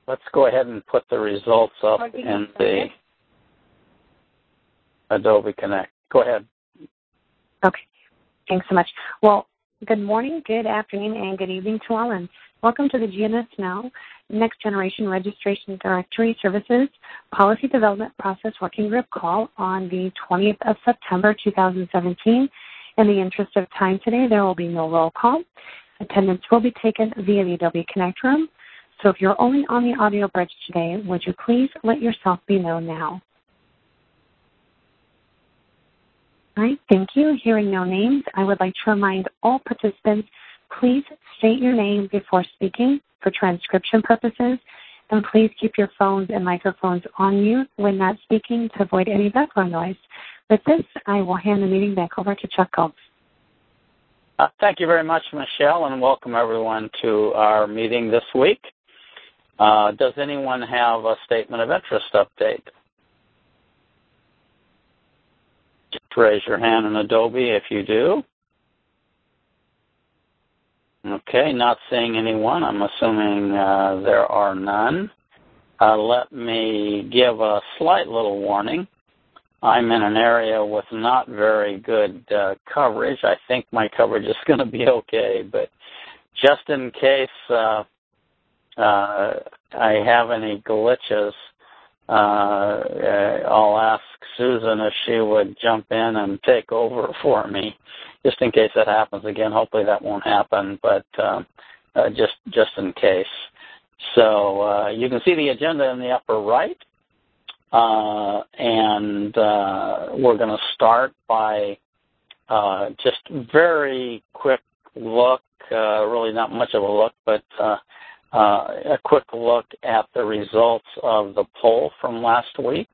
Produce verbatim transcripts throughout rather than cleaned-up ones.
let's go ahead and put the results up in the Adobe Connect. Go ahead. Okay. Thanks so much. Well, good morning, good afternoon, and good evening to all, and welcome to the G N S Now Next Generation Registration Directory Services Policy Development Process Working Group call on the twentieth of September two thousand seventeen. In the interest of time today, there will be no roll call. Attendance will be taken via the Adobe Connect room. So if you're only on the audio bridge today, would you please let yourself be known now? All right, thank you. Hearing no names, I would like to remind all participants, please state your name before speaking for transcription purposes, and please keep your phones and microphones on mute when not speaking to avoid any background noise. With this, I will hand the meeting back over to Chuck Goltz. Uh, thank you very much, Michelle, and welcome everyone to our meeting this week. Uh, does anyone have a statement of interest update? Just raise your hand in Adobe if you do. Okay, not seeing anyone. I'm assuming uh, there are none. Uh, let me give a slight little warning. I'm in an area with not very good uh, coverage. I think my coverage is going to be okay, but just in case uh, uh, I have any glitches, uh, I'll ask Susan if she would jump in and take over for me, just in case that happens again. Hopefully that won't happen, but uh, uh, just just in case. So uh, you can see the agenda in the upper right. Uh, and uh, we're going to start by uh, just very quick look, uh, really not much of a look, but uh, uh, a quick look at the results of the poll from last week.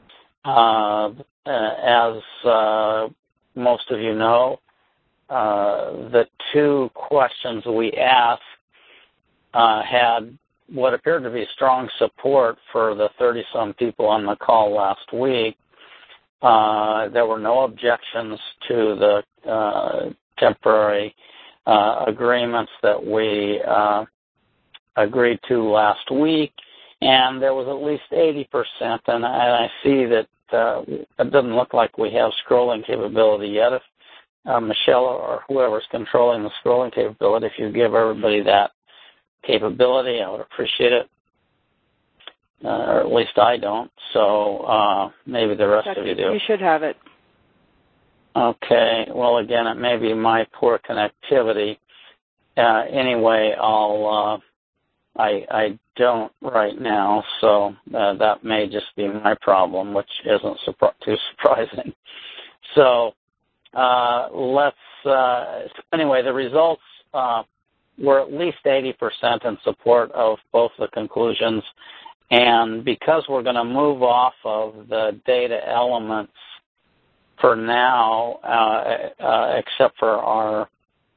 Uh, as uh, most of you know, uh, the two questions we asked uh, had what appeared to be strong support for the thirty-some people on the call last week. Uh, there were no objections to the uh, temporary uh, agreements that we uh, agreed to last week, and there was at least eighty percent, and I, and I see that uh, it doesn't look like we have scrolling capability yet. If uh, Michelle or whoever's controlling the scrolling capability, if you give everybody that capability, I would appreciate it, uh, or at least I don't, so uh, maybe the rest Chuck, of you do. You should have it. Okay, well, again, it may be my poor connectivity. Uh, anyway, I'll, uh, I, I don't right now, so uh, that may just be my problem, which isn't surpri- too surprising. So uh, let's, uh, anyway, the results uh, were at least eighty percent in support of both the conclusions. And because we're going to move off of the data elements for now, uh, uh, except for our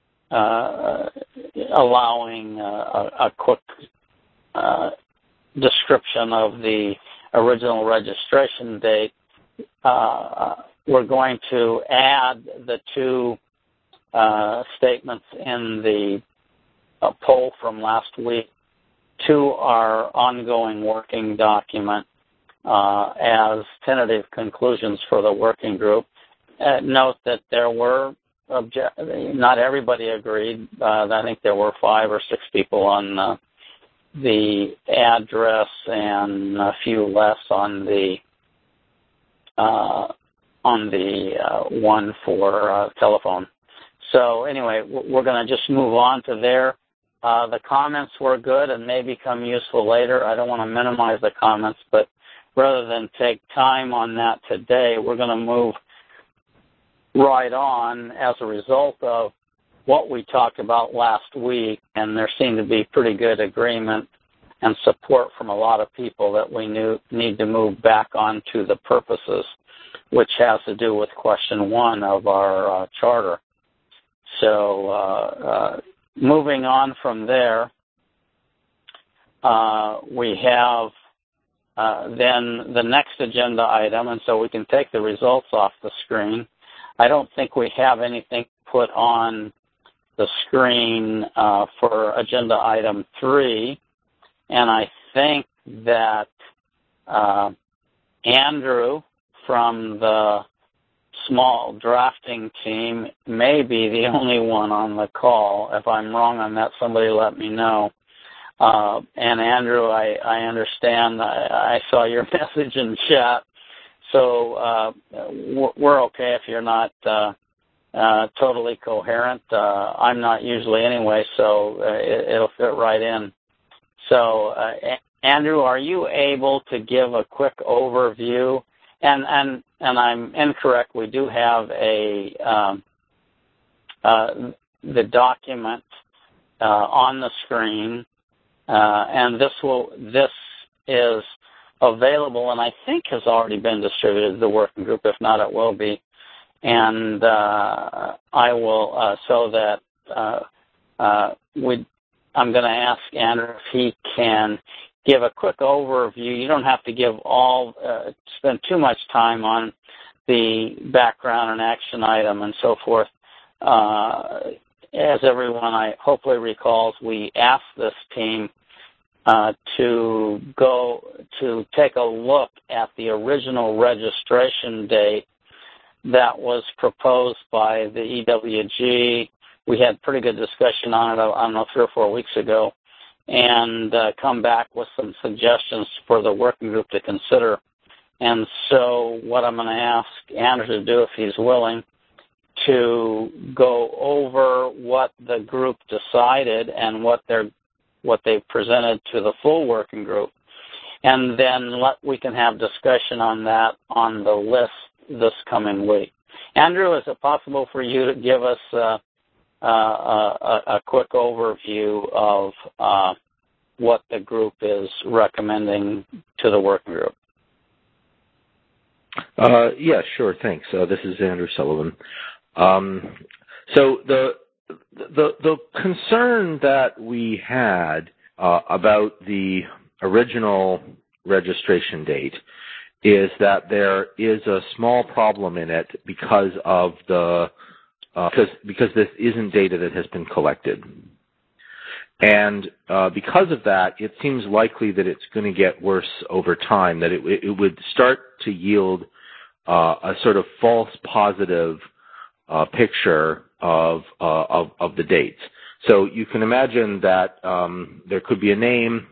uh, allowing uh, a, a quick uh, description of the original registration date, uh, we're going to add the two uh, statements in the a poll from last week to our ongoing working document uh, as tentative conclusions for the working group. Uh, note that there were, obje- not everybody agreed. Uh, I think there were five or six people on uh, the address and a few less on the uh, on the uh, one for uh, telephone. So anyway, we're going to just move on to there. Uh, the comments were good and may become useful later. I don't want to minimize the comments, but rather than take time on that today, we're going to move right on as a result of what we talked about last week, and there seemed to be pretty good agreement and support from a lot of people that we knew, need to move back onto the purposes, which has to do with question one of our uh, charter. So uh, uh, moving on from there, uh, we have uh, then the next agenda item, and so we can take the results off the screen. I don't think we have anything put on the screen uh, for agenda item three, and I think that uh, Andrew from the small drafting team may be the only one on the call. If I'm wrong on that, somebody let me know. Uh, and Andrew, I, I understand. I, I saw your message in chat, so uh, we're okay if you're not uh, uh, totally coherent. Uh, I'm not usually anyway, so uh, it, it'll fit right in. So, uh, Andrew, are you able to give a quick overview? And and and I'm incorrect. We do have a um, uh, the document uh, on the screen. Uh, and this will this is available, and I think has already been distributed to the working group. If not, it will be. And uh, I will uh, so that uh, uh, we. I'm going to ask Andrew if he can give a quick overview. You don't have to give all uh, spend too much time on the background and action item and so forth. Uh, as everyone I hopefully recalls, we asked this team Uh, to go to take a look at the original registration date that was proposed by the E W G. We had pretty good discussion on it, I don't know, three or four weeks ago, and uh, come back with some suggestions for the working group to consider. And so what I'm going to ask Andrew to do, if he's willing, to go over what the group decided and what they're what they've presented to the full working group, and then let, we can have discussion on that on the list this coming week. Andrew, is it possible for you to give us uh, uh, a, a quick overview of uh, what the group is recommending to the working group? Uh, yeah, sure, thanks. Uh, this is Andrew Sullivan. Um, so the The, the concern that we had uh, about the original registration date is that there is a small problem in it because of the uh, because because this isn't data that has been collected, and uh, because of that, it seems likely that it's going to get worse over time. That it, it would start to yield uh, a sort of false positive uh, picture of, uh, of of the dates. So you can imagine that um, there could be a name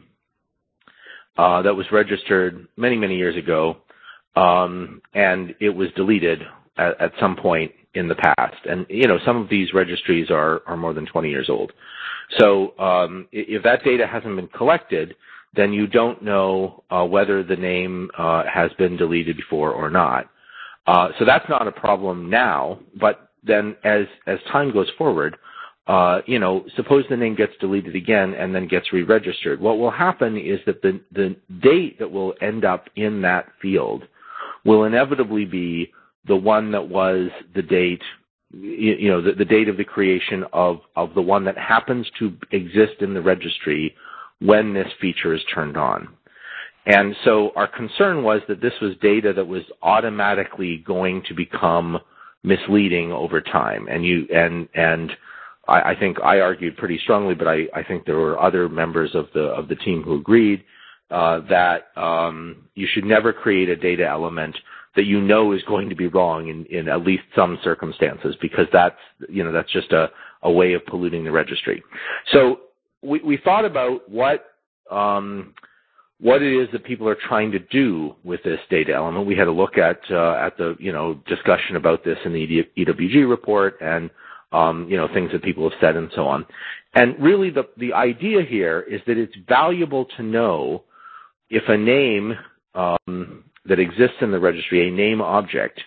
uh, that was registered many, many years ago, um, and it was deleted at, at some point in the past. And, you know, some of these registries are, are more than twenty years old. So um, if that data hasn't been collected, then you don't know uh, whether the name uh, has been deleted before or not. Uh, so that's not a problem now, but then as, as time goes forward, uh, you know, suppose the name gets deleted again and then gets re-registered. What will happen is that the, the date that will end up in that field will inevitably be the one that was the date, you, you know, the, the date of the creation of, of the one that happens to exist in the registry when this feature is turned on. And so our concern was that this was data that was automatically going to become misleading over time. And you and and I, I think I argued pretty strongly, but I, I think there were other members of the of the team who agreed uh, that um, you should never create a data element that you know is going to be wrong in, in at least some circumstances, because that's you know that's just a, a way of polluting the registry. So we, we thought about what um, what it is that people are trying to do with this data element. We had a look at uh, at the you know discussion about this in the E W G report, and um, you know things that people have said and so on. And really, the the idea here is that it's valuable to know if a name um, that exists in the registry, a name object,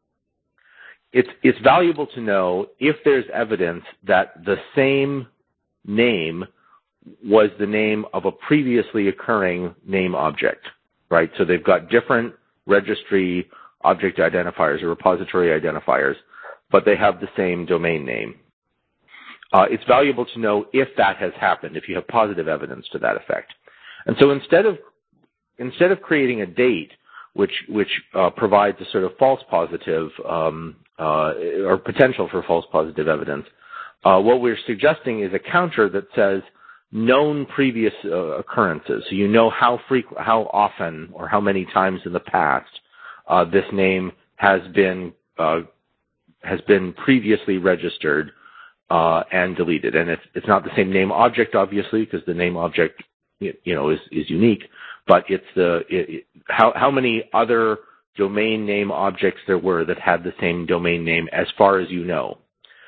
it's it's valuable to know if there's evidence that the same name was the name of a previously occurring name object, right? So they've got different registry object identifiers or repository identifiers, but they have the same domain name. Uh, it's valuable to know if that has happened, if you have positive evidence to that effect. And so instead of instead of creating a date which which uh, provides a sort of false positive um, uh, or potential for false positive evidence, uh, what we're suggesting is a counter that says, known previous uh, occurrences. So you know how frequent, how often, or how many times in the past uh, this name has been uh, has been previously registered uh, and deleted. And it's it's not the same name object, obviously, because the name object you know is is unique. But it's the it, it, how how many other domain name objects there were that had the same domain name, as far as you know.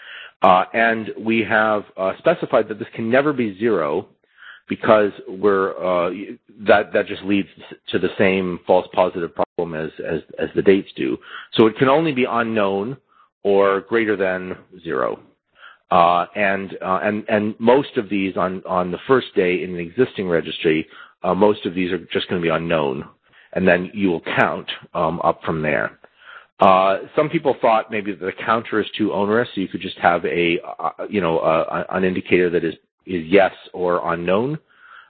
Uh, and we have uh, specified that this can never be zero, because we're uh, that that just leads to the same false positive problem as, as as the dates do. So it can only be unknown or greater than zero. Uh, and uh, and and most of these on on the first day in an existing registry, uh, most of these are just going to be unknown, and then you will count um, up from there. Uh, some people thought maybe that the counter is too onerous, so you could just have a, uh, you know, uh, an indicator that is, is yes or unknown.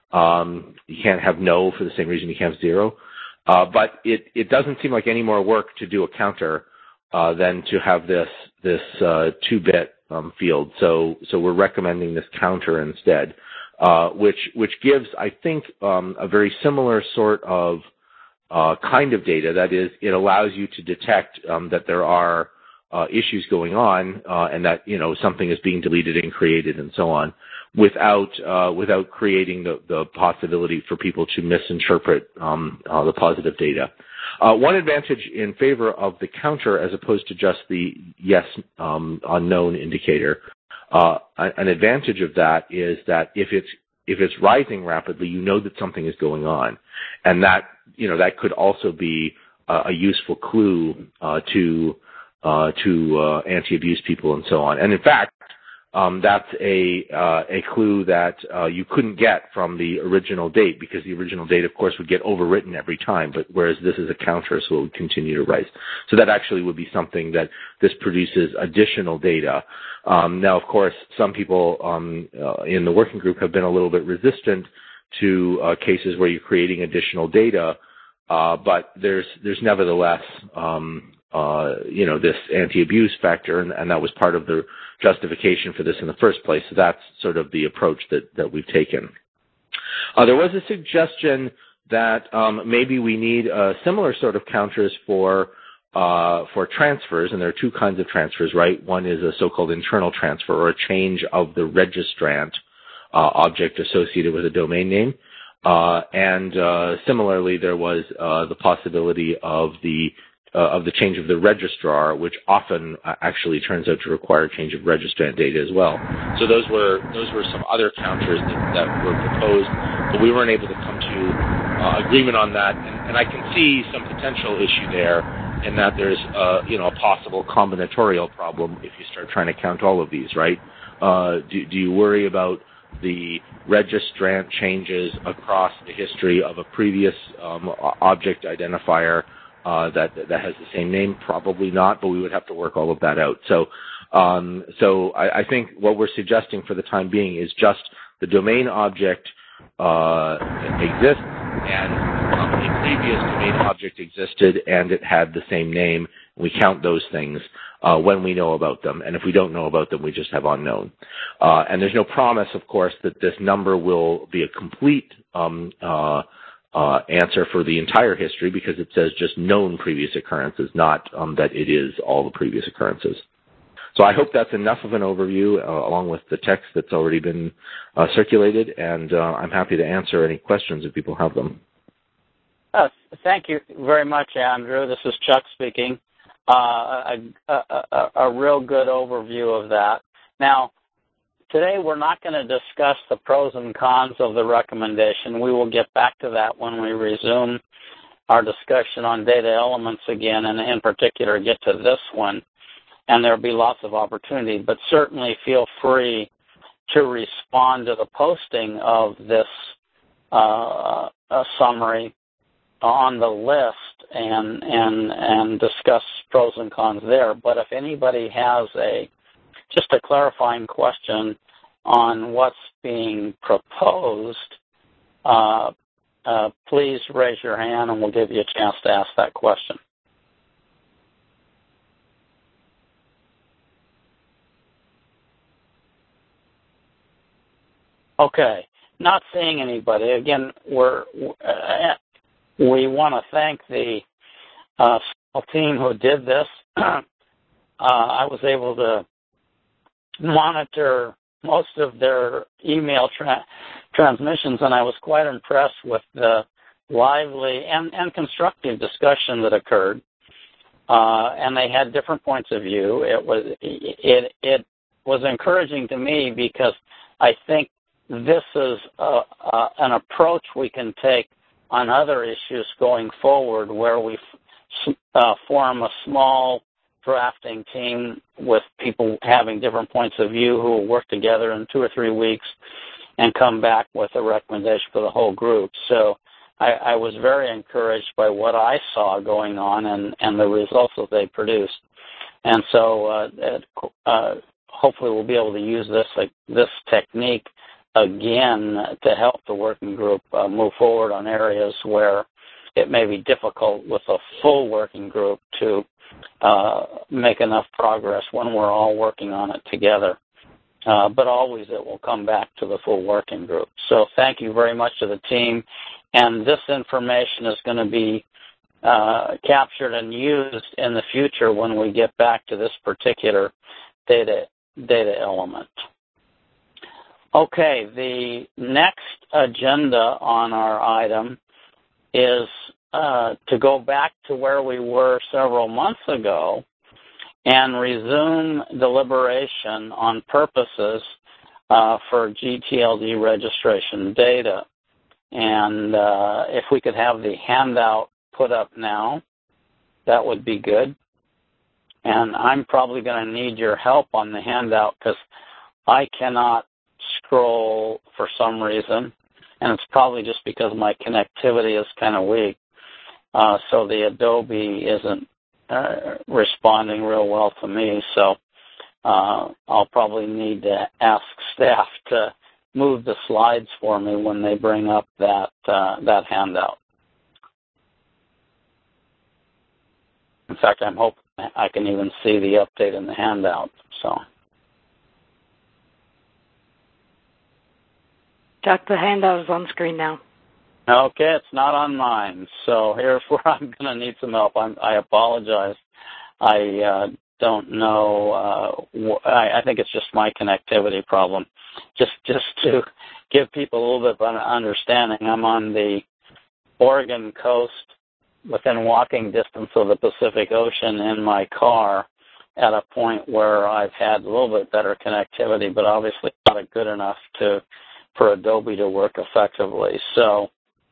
Um, you can't have no for the same reason you can't have zero. Uh, but it, it doesn't seem like any more work to do a counter uh, than to have this this uh, two-bit um, field. So so we're recommending this counter instead, uh, which which gives, I think, um, a very similar sort of Uh, kind of data. That is, it allows you to detect um, that there are uh, issues going on uh, and that you know something is being deleted and created and so on, without uh, without creating the, the possibility for people to misinterpret um, uh, the positive data. Uh, one advantage in favor of the counter, as opposed to just the yes um, unknown indicator, uh, an advantage of that is that if it's if it's rising rapidly, you know that something is going on, and that you know that could also be uh, a useful clue uh, to uh, to uh, anti-abuse people and so on. And in fact, um, that's a uh, a clue that uh, you couldn't get from the original date, because the original date, of course, would get overwritten every time. But whereas this is a counter, so it would continue to rise. So that actually would be something that this produces additional data. Um, now, of course, some people um, uh, in the working group have been a little bit resistant to uh, cases where you're creating additional data, uh, but there's there's nevertheless um, uh, you know this anti-abuse factor, and, and that was part of the justification for this in the first place. So that's sort of the approach that that we've taken. Uh, there was a suggestion that um, maybe we need uh, similar sort of counters for Uh, for transfers, and there are two kinds of transfers, right? One is a so-called internal transfer, or a change of the registrant uh, object associated with a domain name. Uh, and uh, similarly, there was uh, the possibility of the uh, of the change of the registrar, which often uh, actually turns out to require change of registrant data as well. So those were those were some other counters that, that were proposed, but we weren't able to come to uh, agreement on that. And, and I can see some potential issue there, in that there's uh, you know a possible combinatorial problem if you start trying to count all of these, right? Uh, do, do you worry about the registrant changes across the history of a previous um, object identifier uh, that that has the same name? Probably not, but we would have to work all of that out. So, um, so I, I think what we're suggesting for the time being is just the domain object uh, exists, and um, a previous domain object existed, and it had the same name. We count those things uh, when we know about them, and if we don't know about them, we just have unknown. Uh, and there's no promise, of course, that this number will be a complete um, uh, uh, answer for the entire history, because it says just known previous occurrences, not um, that it is all the previous occurrences. So I hope that's enough of an overview, uh, along with the text that's already been uh, circulated, and uh, I'm happy to answer any questions if people have them. Uh, thank you very much, Andrew. This is Chuck speaking. Uh, a, a, a, a real good overview of that. Now, today we're not going to discuss the pros and cons of the recommendation. We will get back to that when we resume our discussion on data elements again, and in particular get to this one. And there will be lots of opportunity, but certainly feel free to respond to the posting of this uh, summary on the list and and and discuss pros and cons there. But if anybody has a just a clarifying question on what's being proposed, uh, uh, please raise your hand and we'll give you a chance to ask that question. Okay. not seeing anybody. Again, we're uh, we want to thank the uh, small team who did this. uh, I was able to monitor most of their email tra- transmissions, and I was quite impressed with the lively and, and constructive discussion that occurred. Uh, and they had different points of view. It was it it was encouraging to me because I think this is a, a, an approach we can take on other issues going forward, where we f- uh, form a small drafting team with people having different points of view who will work together in two or three weeks and come back with a recommendation for the whole group. So I, I was very encouraged by what I saw going on and, and the results that they produced. And so uh, uh, hopefully we'll be able to use this like, this technique again to help the working group uh, move forward on areas where it may be difficult with a full working group to uh, make enough progress when we're all working on it together. Uh, but always it will come back to the full working group. So thank you very much to the team. And this information is going to be uh, captured and used in the future when we get back to this particular data data element. Okay, the next agenda on our item is uh, to go back to where we were several months ago and resume deliberation on purposes uh, for G T L D registration data. And uh, if we could have the handout put up now, that would be good. And I'm probably going to need your help on the handout because I cannot scroll for some reason, and it's probably just because my connectivity is kind of weak. Uh, so the Adobe isn't uh, responding real well to me, so uh, I'll probably need to ask staff to move the slides for me when they bring up that uh, that handout. In fact, I'm hoping I can even see the update in the handout. So, Chuck, the handout is on screen now. Okay, it's not on mine. So here's where I'm going to need some help. I'm, I apologize. I uh, don't know. Uh, wh- I, I think it's just my connectivity problem. Just just to give people a little bit of an understanding, I'm on the Oregon coast within walking distance of the Pacific Ocean in my car at a point where I've had a little bit better connectivity, but obviously not good enough to for Adobe to work effectively. So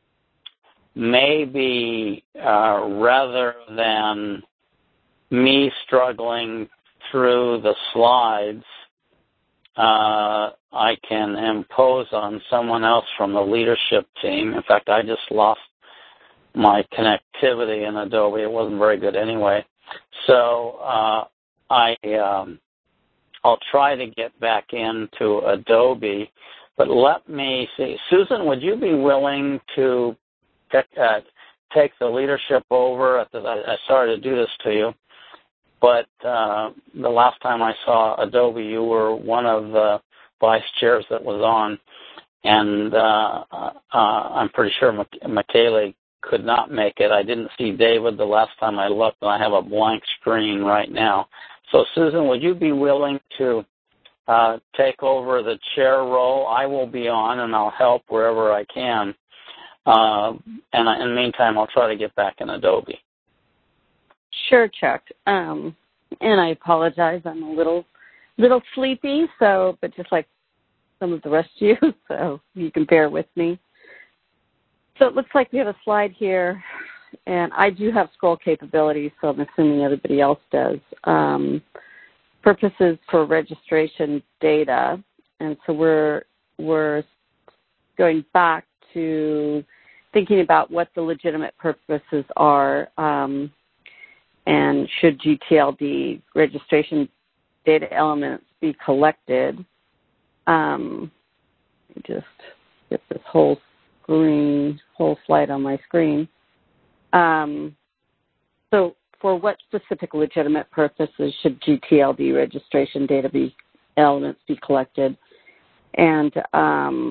maybe uh, rather than me struggling through the slides, uh, I can impose on someone else from the leadership team. In fact, I just lost my connectivity in Adobe. It wasn't very good anyway. So uh, I, um, I'll try to get back into Adobe. But let me see. Susan, would you be willing to take, uh, take the leadership over? At the, I, I sorry to do this to you, but uh, the last time I saw Adobe, you were one of the vice chairs that was on, and uh, uh, I'm pretty sure Michaela could not make it. I didn't see David the last time I looked, and I have a blank screen right now. So, Susan, would you be willing to uh, take over the chair role? I will be on, and I'll help wherever I can. Uh, and in the meantime, I'll try to get back in Adobe. Sure, Chuck. Um, and I apologize. I'm a little, little sleepy. So, but just like some of the rest of you, so you can bear with me. So it looks like we have a slide here, and I do have scroll capabilities, so I'm assuming everybody else does. Um, purposes for registration data, and so we're we're going back to thinking about what the legitimate purposes are, um, and should G T L D registration data elements be collected. Um, let me just get this whole screen, whole slide on my screen. Um, so for what specific legitimate purposes should G T L D registration data be elements be collected? And um,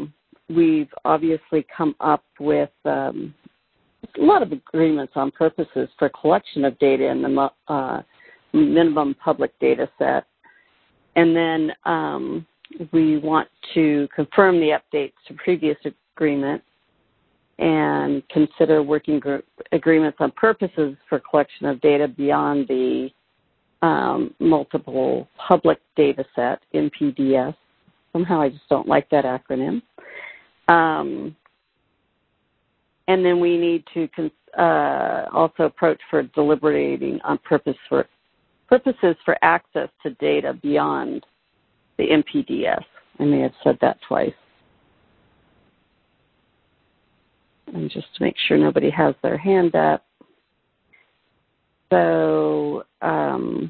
we've obviously come up with um, a lot of agreements on purposes for collection of data in the uh, minimum public data set. And then um, we want to confirm the updates to previous agreements and consider working group agreements on purposes for collection of data beyond the um, multiple public data set, M P D S. Somehow I just don't like that acronym. Um, and then we need to uh, also approach for deliberating on purpose for purposes for access to data beyond the M P D S. I may have said that twice. And just to make sure nobody has their hand up. So, um,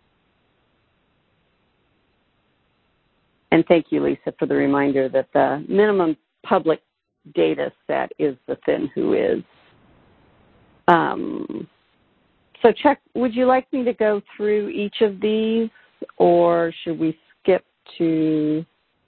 and thank you, Lisa, for the reminder that the minimum public data set is the Thin Who Is. Um, so, Chuck, would you like me to go through each of these, or should we skip to?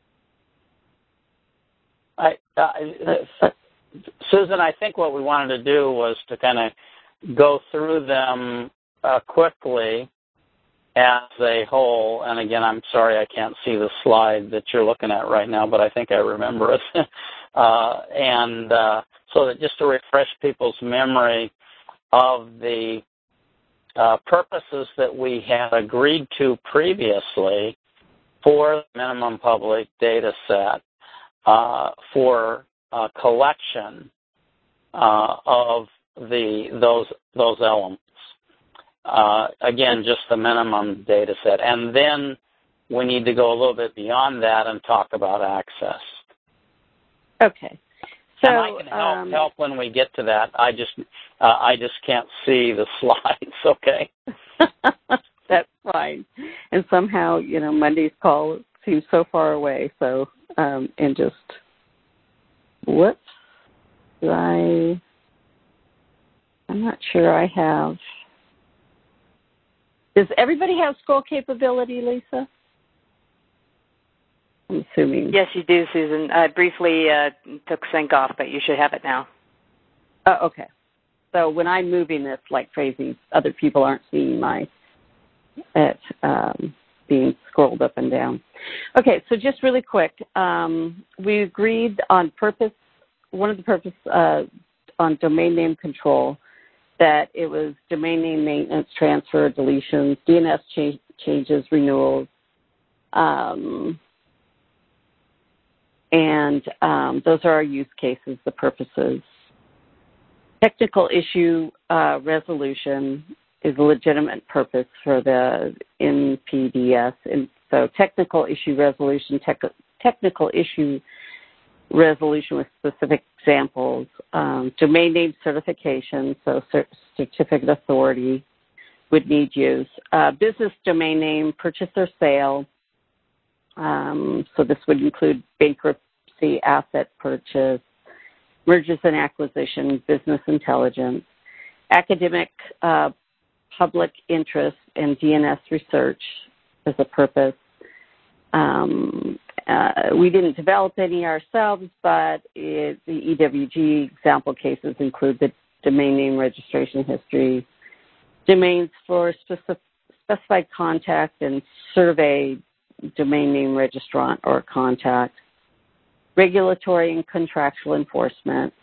I, uh, uh, Susan, I think what we wanted to do was to kind of go through them uh, quickly as a whole. And again, I'm sorry I can't see the slide that you're looking at right now, but I think I remember it. uh, and uh, so that just to refresh people's memory of the uh, purposes that we had agreed to previously for the minimum public data set uh, for Uh, collection uh, of the those those elements. Uh, again, just the minimum data set, and then we need to go a little bit beyond that and talk about access. Okay. So and I can help um, help when we get to that. I just uh, I just can't see the slides. Okay. That's fine. And somehow, you know, Monday's call seems so far away. So um, and just. Whoops, I, I'm not sure I have. Does everybody have scroll capability, Lisa? I'm assuming. Yes, you do, Susan. I briefly uh, took sync off, but you should have it now. Oh, okay. So when I'm moving this like crazy, other people aren't seeing my, it um, being scrolled up and down. Okay, so just really quick, um, we agreed on purpose, one of the purpose uh, on domain name control, that it was domain name maintenance, transfer, deletions, D N S cha- changes, renewals, um, and um, those are our use cases, the purposes. Technical issue uh, resolution is a legitimate purpose for the N P D S. And so technical issue resolution, tech, technical issue resolution with specific examples, um, domain name certification, so cert- certificate authority would need use. Uh, business domain name, purchase or sale, um, so this would include bankruptcy, asset purchase, mergers and acquisition, business intelligence, academic, uh, public interest, and D N S research as a purpose. Um, uh, we didn't develop any ourselves, but it, the E W G example cases include the domain name registration history, domains for specific, specified contact and survey domain name registrant or contact, regulatory and contractual enforcement.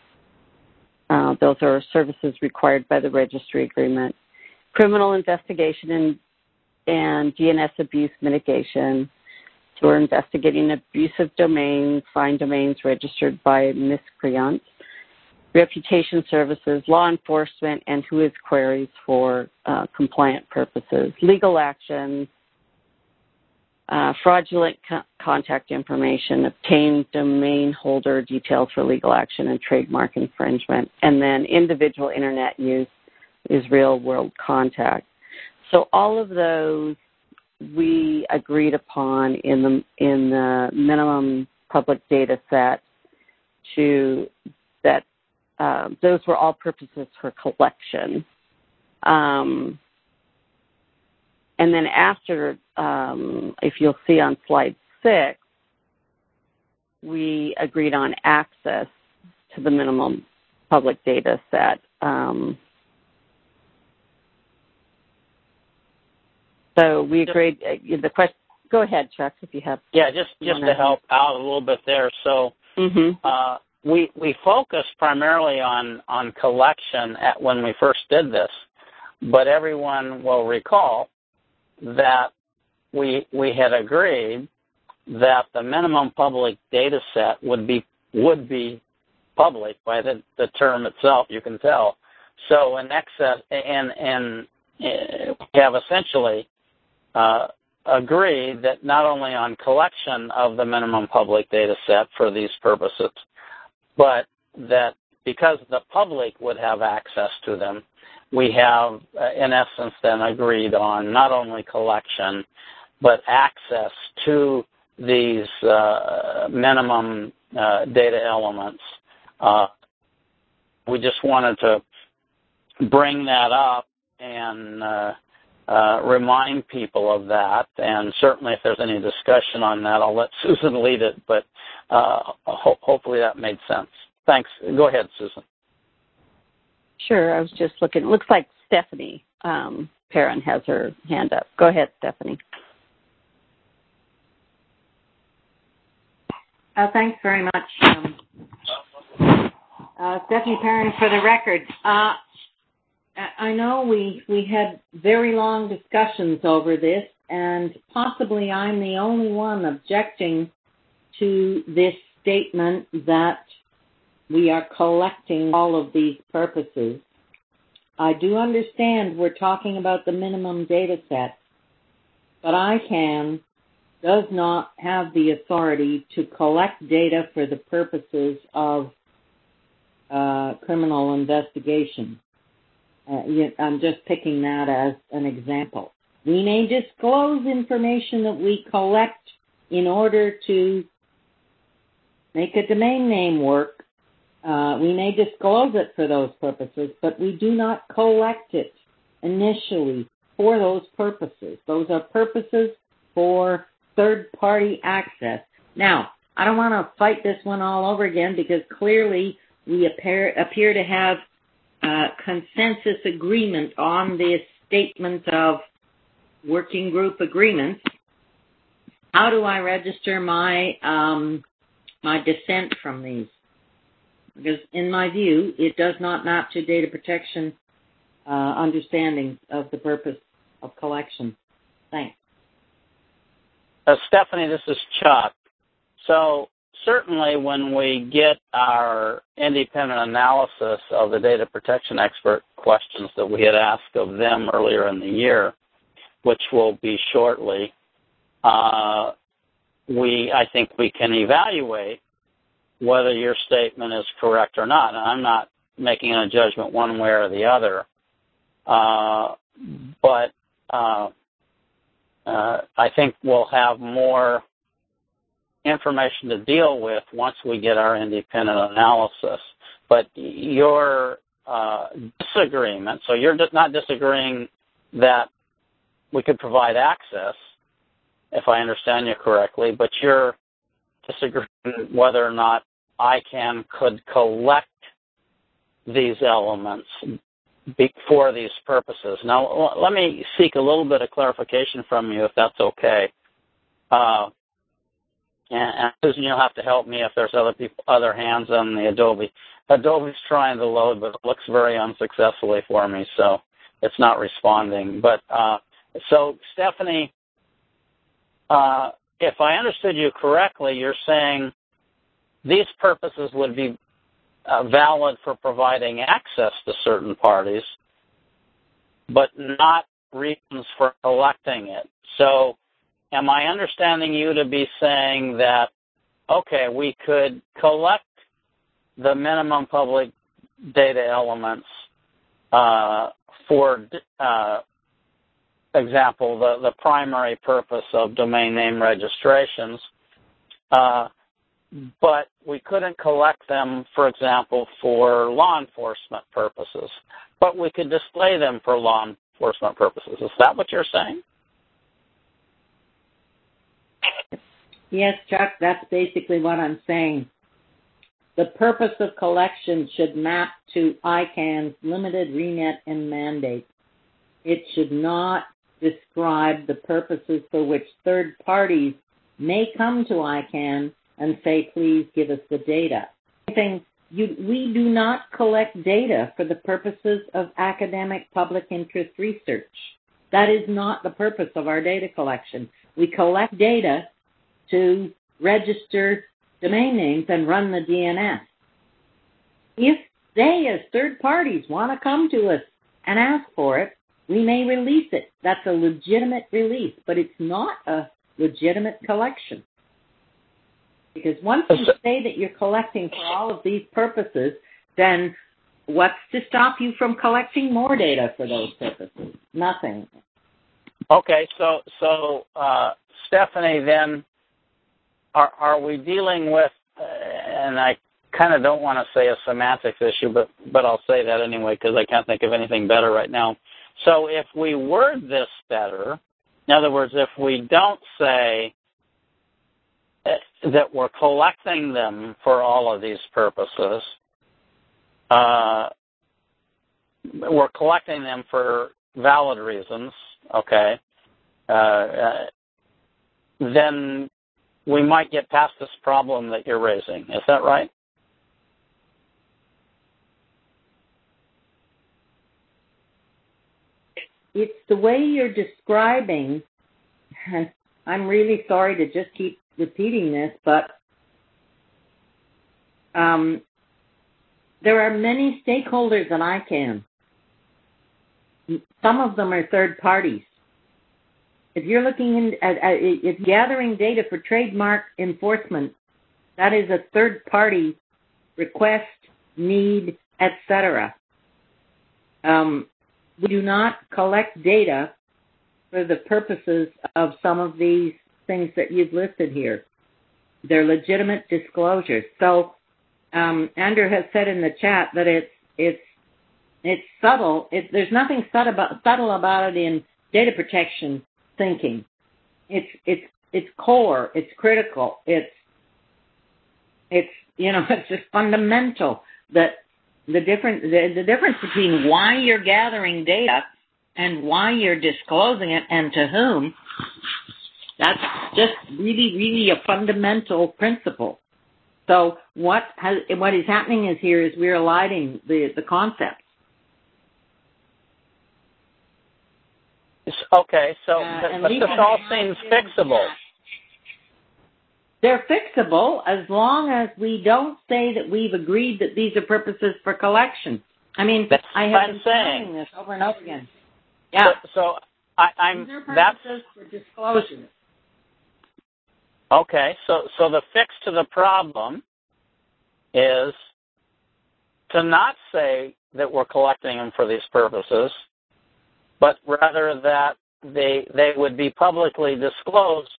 Uh, those are services required by the registry agreement. Criminal investigation and, and D N S abuse mitigation. So we're investigating abusive domains, find domains registered by miscreants. Reputation services, law enforcement, and W H O is queries for uh, compliant purposes. Legal actions, uh, fraudulent co- contact information, obtain domain holder details for legal action and trademark infringement, and then individual internet use is real-world contact. So all of those we agreed upon in the in the minimum public data set to that uh, those were all purposes for collection. Um, and then after, um, if you'll see on slide six, we agreed on access to the minimum public data set. Um, so we agreed. Uh, the question. Go ahead, Chuck, if you have. Yeah, just just to help out a little bit there. So mm-hmm. uh, we we focused primarily on on collection at when we first did this, but everyone will recall that we we had agreed that the minimum public data set would be would be public by the, the term itself. You can tell. So in excess, and and uh, we have essentially. Uh, agreed that not only on collection of the minimum public data set for these purposes, but that because the public would have access to them, we have, uh, in essence, then agreed on not only collection, but access to these uh, minimum uh, data elements. Uh, we just wanted to bring that up and uh, Uh, remind people of that, and certainly if there's any discussion on that, I'll let Susan lead it, but uh, ho- hopefully that made sense. Thanks. Go ahead, Susan. Sure. I was just looking. It looks like Stephanie um, Perrin has her hand up. Go ahead, Stephanie. Uh, thanks very much. Um, uh, Stephanie Perrin for the record. Uh, I know we we had very long discussions over this, and possibly I'm the only one objecting to this statement that we are collecting all of these purposes. I do understand we're talking about the minimum data set, but ICANN does not have the authority to collect data for the purposes of uh, criminal investigation. Uh, I'm just picking that as an example. We may disclose information that we collect in order to make a domain name work. Uh, we may disclose it for those purposes, but we do not collect it initially for those purposes. Those are purposes for third-party access. Now, I don't want to fight this one all over again because clearly we appear, appear to have Uh, consensus agreement on this statement of working group agreements. How do I register my um, my dissent from these? Because in my view, it does not map to data protection uh, understanding of the purpose of collection. Thanks. Uh, Stephanie, this is Chuck. So certainly when we get our independent analysis of the data protection expert questions that we had asked of them earlier in the year, which will be shortly, uh, we I think we can evaluate whether your statement is correct or not. And I'm not making a judgment one way or the other. Uh, but uh, uh, I think we'll have more information to deal with once we get our independent analysis. But your uh, disagreement, so you're not disagreeing that we could provide access, if I understand you correctly, but you're disagreeing whether or not ICANN could collect these elements for these purposes. Now, let me seek a little bit of clarification from you, if that's okay. Uh, And, and Susan, you'll have to help me if there's other people, other hands on the Adobe. Adobe's trying to load, but it looks very unsuccessfully for me, so it's not responding. But uh, so, Stephanie, uh, if I understood you correctly, you're saying these purposes would be uh, valid for providing access to certain parties, but not reasons for collecting it. So, am I understanding you to be saying that, okay, we could collect the minimum public data elements uh, for, uh, example, the, the primary purpose of domain name registrations, uh, but we couldn't collect them, for example, for law enforcement purposes, but we could display them for law enforcement purposes. Is that what you're saying? Yes, Chuck, that's basically what I'm saying. The purpose of collection should map to I CAN's limited remit and mandate. It should not describe the purposes for which third parties may come to I CAN and say, please give us the data. You, we do not collect data for the purposes of academic public interest research. That is not the purpose of our data collection. We collect data to register domain names and run the D N S. If they, as third parties, want to come to us and ask for it, we may release it. That's a legitimate release, but it's not a legitimate collection. Because once you say that you're collecting for all of these purposes, then what's to stop you from collecting more data for those purposes? Nothing. Okay, so so uh, Stephanie, then are are we dealing with? Uh, and I kind of don't want to say a semantics issue, but but I'll say that anyway because I can't think of anything better right now. So if we word this better, in other words, if we don't say that we're collecting them for all of these purposes, uh, we're collecting them for valid reasons, okay, uh, uh, then we might get past this problem that you're raising. Is that right? It's the way you're describing, and I'm really sorry to just keep repeating this, but um, there are many stakeholders in I CAN. Some of them are third parties. If you're looking in, at, at, if gathering data for trademark enforcement, that is a third party request, need, et cetera. Um, we do not collect data for the purposes of some of these things that you've listed here. They're legitimate disclosures. So um, Andrew has said in the chat that it's it's it's subtle. It, there's nothing subtle about, subtle about it in data protection thinking. It's it's it's core. It's critical. It's it's you know it's just fundamental that the difference the, the difference between why you're gathering data and why you're disclosing it and to whom. That's just really, really a fundamental principle. So what has, what is happening is here is we're aligning the, the concepts. Okay, so Uh, but, but this all seems fixable. They're fixable as long as we don't say that we've agreed that these are purposes for collection. I mean, that's I have what been I'm saying saying this over and over again. Yeah. So, so I, I'm these are that's purposes for disclosure. okay. So, so the fix to the problem is to not say that we're collecting them for these purposes, but rather that they they would be publicly disclosed.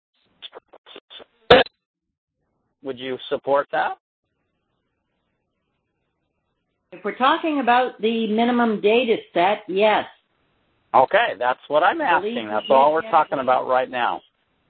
Would you support that? If we're talking about the minimum data set, yes. Okay, that's what I'm asking. That's all we're talking about right now.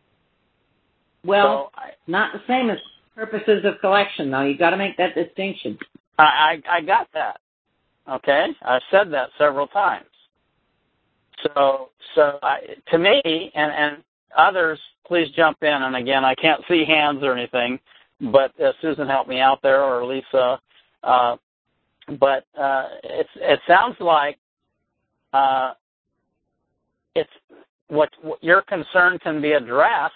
Well, so I, not the same as purposes of collection, though. You've got to make that distinction. I, I, I got that. Okay, I've said that several times. So, so I, to me, and, and others, please jump in. And again, I can't see hands or anything, but uh, Susan helped me out there, or Lisa. Uh, but uh, it's, it sounds like uh, it's what, what your concern can be addressed,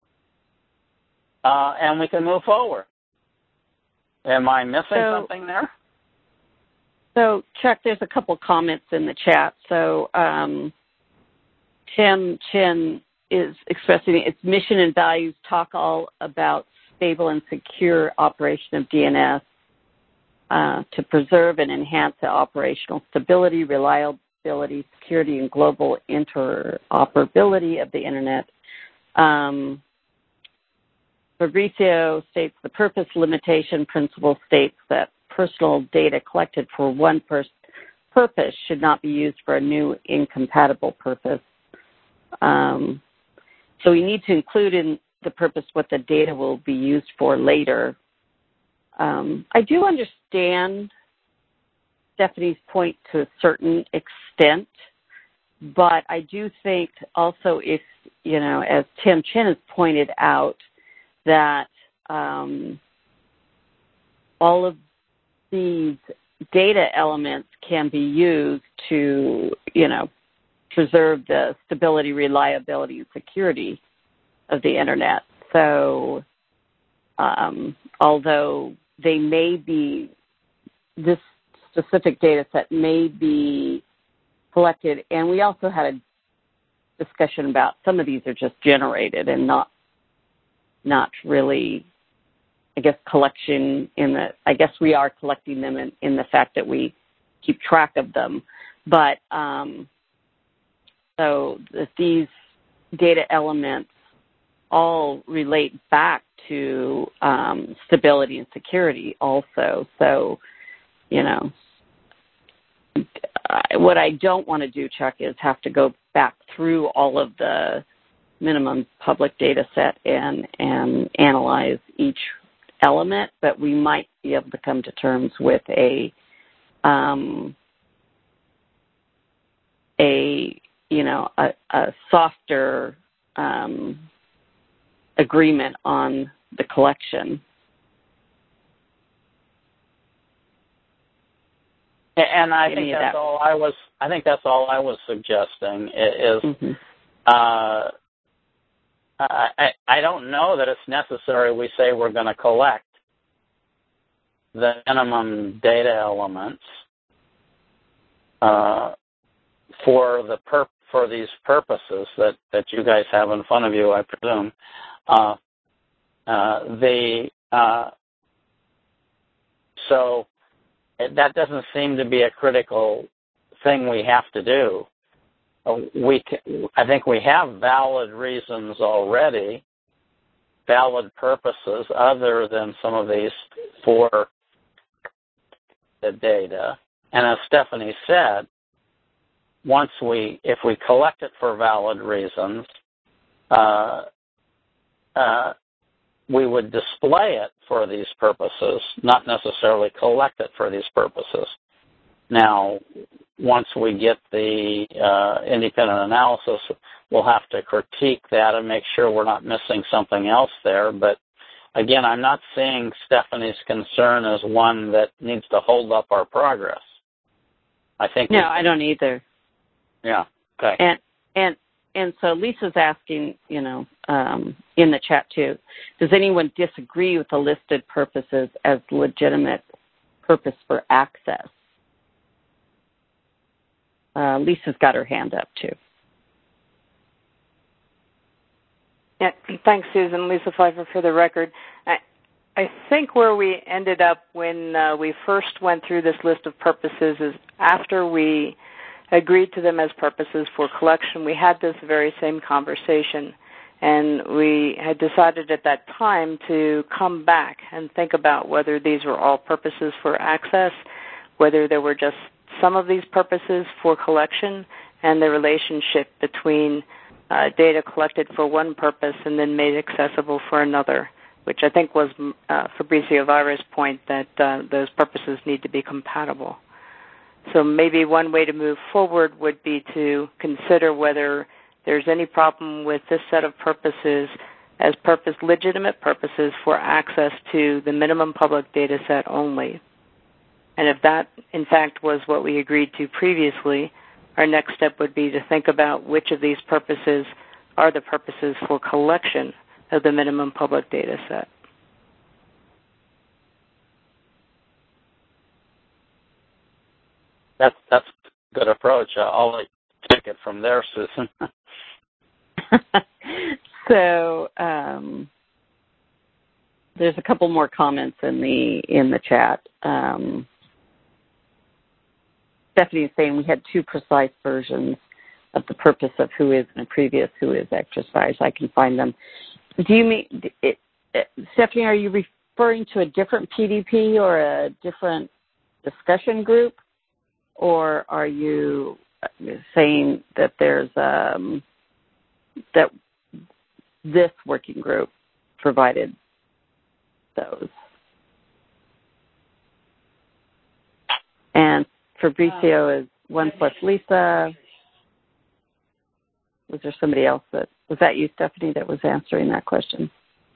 uh, and we can move forward. Am I missing so, something there? So, Chuck, there's a couple comments in the chat. So, um, Tim Chin is expressing its mission and values talk all about stable and secure operation of D N S uh, to preserve and enhance the operational stability, reliability, security, and global interoperability of the Internet. Um, Fabrizio states the purpose limitation principle states that personal data collected for one pers- purpose should not be used for a new incompatible purpose. Um, so we need to include in the purpose, what the data will be used for later. Um, I do understand Stephanie's point to a certain extent, but I do think also if, you know, as Tim Chin has pointed out, that um, all of these data elements can be used to, you know, preserve the stability, reliability, and security of the Internet. So um, although they may be, this specific data set may be collected, and we also had a discussion about some of these are just generated and not not really, I guess, collection in the, I guess we are collecting them in, in the fact that we keep track of them. But um, so that these data elements all relate back to um, stability and security also. So, you know, what I don't want to do, Chuck, is have to go back through all of the minimum public data set and, and analyze each element, but we might be able to come to terms with a um, a you know a, a softer um, agreement on the collection. And I Any think of that's that. all I was. I think that's all I was suggesting is. Mm-hmm. Uh, I, I don't know that it's necessary we say we're going to collect the minimum data elements uh, for the pur- for these purposes that, that you guys have in front of you, I presume. Uh, uh, the uh, so that doesn't seem to be a critical thing we have to do. We, I think we have valid reasons already, valid purposes other than some of these for the data. And as Stephanie said, once we, if we collect it for valid reasons, uh, uh, we would display it for these purposes, not necessarily collect it for these purposes. Now, once we get the uh, independent analysis, we'll have to critique that and make sure we're not missing something else there. But again, I'm not seeing Stephanie's concern as one that needs to hold up our progress. I think no, I don't either. Yeah. Okay. And and and so Lisa's asking, you know, um, in the chat too, does anyone disagree with the listed purposes as legitimate purpose for access? Uh, Lisa's got her hand up, too. Yeah, thanks, Susan. Lisa Pfeiffer for the record. I, I think where we ended up when uh, we first went through this list of purposes is after we agreed to them as purposes for collection, we had this very same conversation. And we had decided at that time to come back and think about whether these were all purposes for access, whether there were just some of these purposes for collection, and the relationship between uh, data collected for one purpose and then made accessible for another, which I think was uh, Fabrizio Vaira's point that uh, those purposes need to be compatible. So maybe one way to move forward would be to consider whether there's any problem with this set of purposes as purpose legitimate purposes for access to the minimum public data set only. And if that, in fact, was what we agreed to previously, our next step would be to think about which of these purposes are the purposes for collection of the minimum public data set. That's, that's a good approach. I'll take it from there, Susan. So um, there's a couple more comments in the in the chat. Um, Stephanie is saying we had two precise versions of the purpose of who is in a previous who is exercise. I can find them. Do you mean, it, it, Stephanie, are you referring to a different P D P or a different discussion group? Or are you saying that there's um, that this working group provided those. And Fabricio is one plus Lisa. Was there somebody else that, was that you, Stephanie, that was answering that question?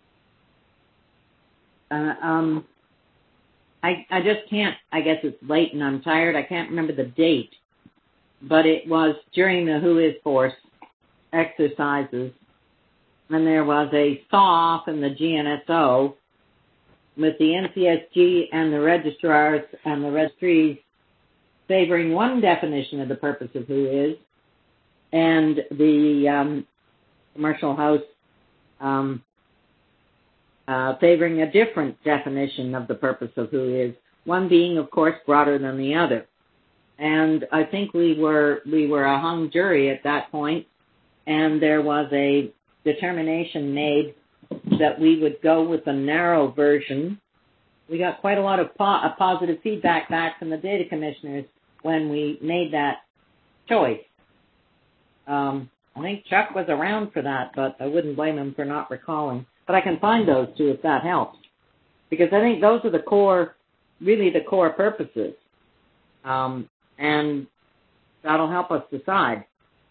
Uh, um, I, I just can't, I guess it's late and I'm tired. I can't remember the date, but it was during the Who Is Force exercises, and there was a saw-off in the G N S O with the N C S G and the registrars and the registries favoring one definition of the purpose of Who Is, and the um, commercial house um, uh, favoring a different definition of the purpose of Who Is, one being, of course, broader than the other. And I think we were we were a hung jury at that point, and there was a determination made that we would go with the narrow version. We got quite a lot of po- uh, positive feedback back from the data commissioners when we made that choice. Um, I think Chuck was around for that, but I wouldn't blame him for not recalling. But I can find those too if that helps, because I think those are the core, really the core purposes, um, and that'll help us decide.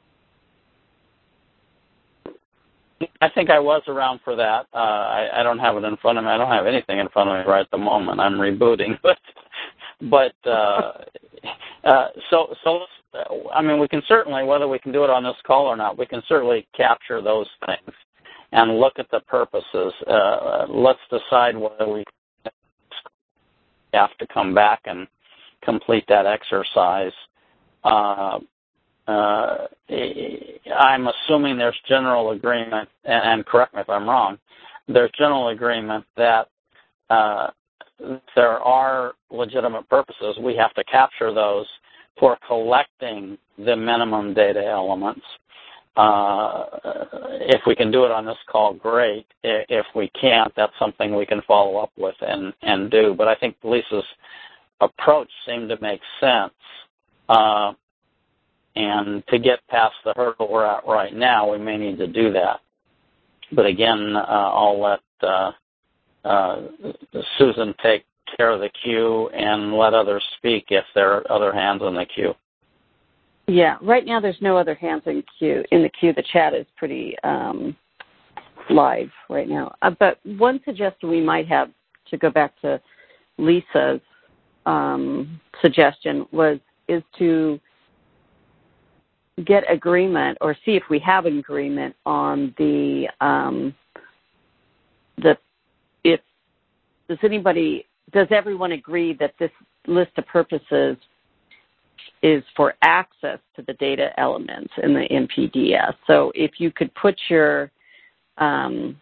I think I was around for that. Uh, I, I don't have it in front of me. I don't have anything in front of me right at the moment. I'm rebooting, but but uh, uh, so so. I mean, we can certainly, whether we can do it on this call or not, we can certainly capture those things and look at the purposes. Uh, let's decide whether we have to come back and complete that exercise. Uh, Uh, I'm assuming there's general agreement, and, and correct me if I'm wrong, there's general agreement that uh, there are legitimate purposes. We have to capture those for collecting the minimum data elements. Uh, if we can do it on this call, great. If we can't, that's something we can follow up with and, and do. But I think Lisa's approach seemed to make sense. Uh, And to get past the hurdle we're at right now, we may need to do that. But again, uh, I'll let uh, uh, Susan take care of the queue and let others speak if there are other hands in the queue. Yeah, right now there's no other hands in queue. In the queue, the chat is pretty um, live right now. Uh, but one suggestion we might have, to go back to Lisa's um, suggestion, was is to get agreement or see if we have an agreement on the um, the if does anybody does everyone agree that this list of purposes is for access to the data elements in the M P D S. So if you could put your um,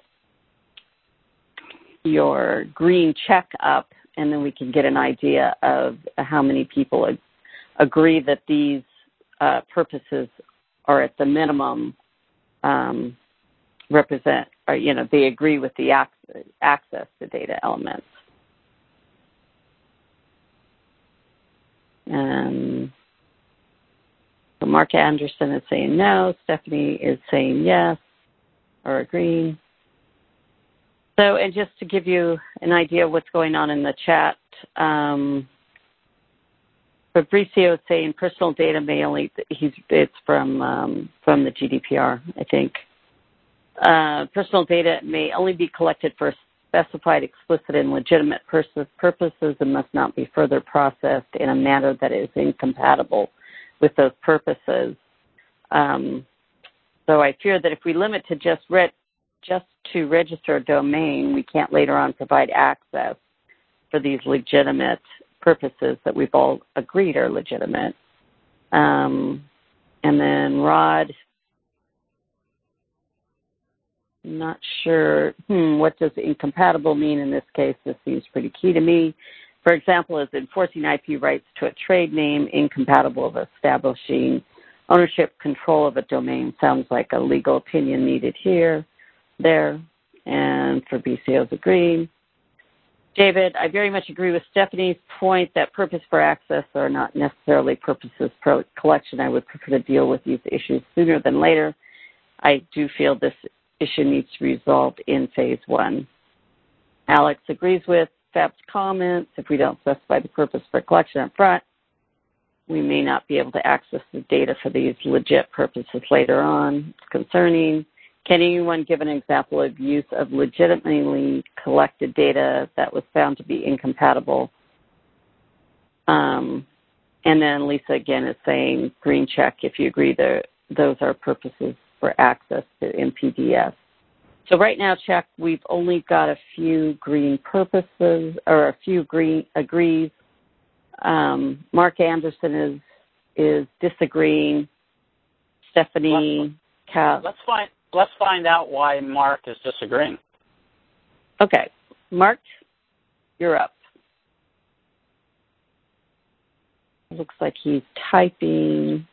your green check up, and then we can get an idea of how many people ag- agree that these Uh, purposes are at the minimum um, represent, or, you know, they agree with the ac- access to data elements. And so Mark Anderson is saying no. Stephanie is saying yes or agreeing. So, and just to give you an idea of what's going on in the chat, um, Fabricio is saying personal data may only, he's, it's from um, from the G D P R, I think. Uh, personal data may only be collected for specified, explicit, and legitimate pers- purposes and must not be further processed in a manner that is incompatible with those purposes. Um, so I fear that if we limit to just, re- just to register a domain, we can't later on provide access for these legitimate purposes that we've all agreed are legitimate. Um, and then Rod, not sure, hmm, what does incompatible mean in this case? This seems pretty key to me. For example, is enforcing I P rights to a trade name incompatible with establishing ownership control of a domain? Sounds like a legal opinion needed here, there, and Fabrizio's agreeing. David, I very much agree with Stephanie's point that purpose for access are not necessarily purposes for collection. I would prefer to deal with these issues sooner than later. I do feel this issue needs to be resolved in phase one. Alex agrees with F A P's comments. If we don't specify the purpose for collection up front, we may not be able to access the data for these legit purposes later on. It's concerning. Can anyone give an example of use of legitimately collected data that was found to be incompatible? Um, and then Lisa again is saying green check if you agree that those are purposes for access to M P D S. So right now, check, we've only got a few green purposes, or a few green agrees. Um, Mark Anderson is is disagreeing. Stephanie Cal. Let's find let's find out why Mark is disagreeing. Okay, Mark, you're up. It looks like he's typing.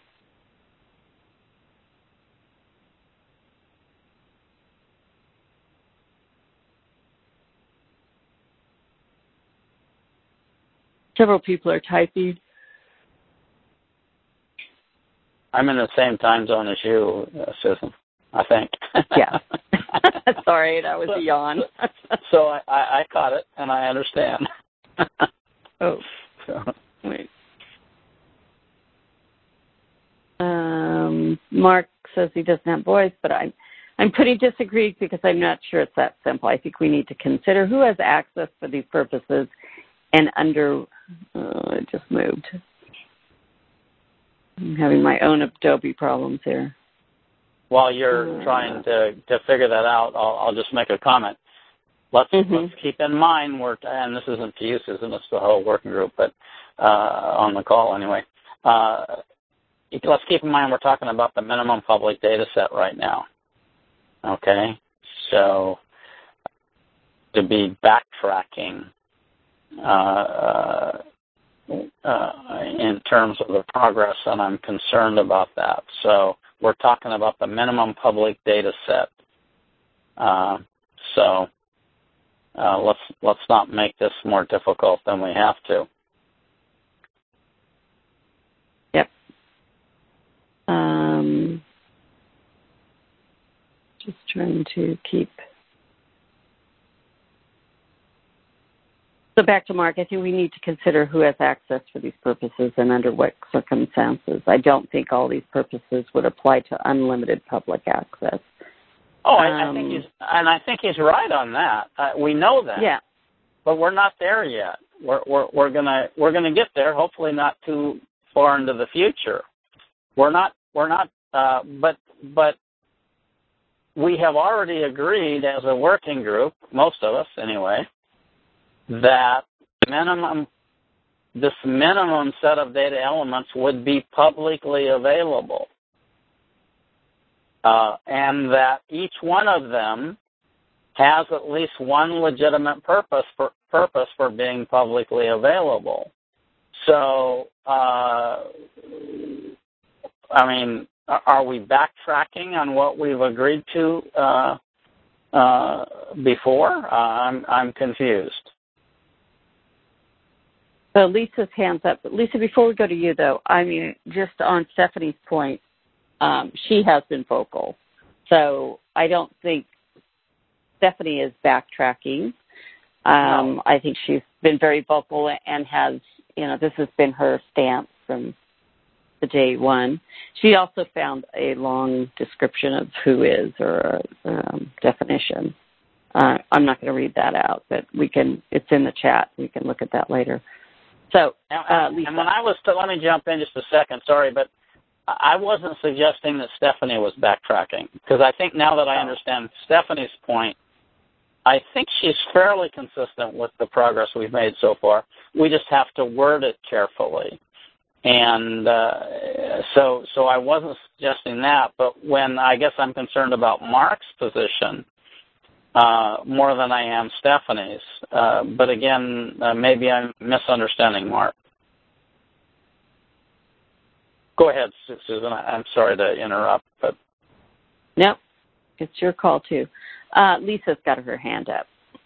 Several people are typing. I'm in the same time zone as you, uh, Susan, I think. Yeah. Sorry, that was a yawn. So I, I, I caught it, and I understand. Oh. So. Wait. Um, Mark says he doesn't have voice, but I'm, I'm pretty disagreed because I'm not sure it's that simple. I think we need to consider who has access for these purposes and under, uh, it just moved. I'm having my own Adobe problems here. While you're uh, trying to, to figure that out, I'll, I'll just make a comment. Let's, mm-hmm. let's keep in mind, we're, and this isn't to you, Susan, it's the whole working group, but uh, on the call anyway. Uh, let's keep in mind we're talking about the minimum public data set right now. Okay? So to be backtracking Uh, uh, in terms of the progress, and I'm concerned about that. So we're talking about the minimum public data set. Uh, so uh, let's let's not make this more difficult than we have to. Yep. Um, just trying to keep. So back to Mark, I think we need to consider who has access for these purposes and under what circumstances. I don't think all these purposes would apply to unlimited public access. Oh, I, um, I think he's, and I think he's right on that. Uh, we know that. Yeah. But we're not there yet. We're we're we're gonna we're gonna get there. Hopefully, not too far into the future. We're not we're not. Uh, but but we have already agreed as a working group, most of us anyway, that minimum, this minimum set of data elements would be publicly available, uh, and that each one of them has at least one legitimate purpose for purpose for being publicly available. So, uh, I mean, are we backtracking on what we've agreed to uh, uh, before? Uh, I'm I'm confused. So Lisa's hands up. Lisa, before we go to you, though, I mean, just on Stephanie's point, um, she has been vocal. So I don't think Stephanie is backtracking. Um, no. I think she's been very vocal and has, you know, this has been her stance from the day one. She also found a long description of who is or um, definition. Uh, I'm not going to read that out, but we can. It's in the chat. We can look at that later. So, uh, Lisa. And when I was, to, let me jump in just a second, sorry, but I wasn't suggesting that Stephanie was backtracking, because I think now that I understand Stephanie's point, I think she's fairly consistent with the progress we've made so far. We just have to word it carefully. And uh, so so I wasn't suggesting that, but when I guess I'm concerned about Mark's position, Uh, more than I am Stephanie's. Uh, but again, uh, maybe I'm misunderstanding Mark. Go ahead, Susan. I'm sorry to interrupt, but no, it's your call too. Uh, Lisa's got her hand up.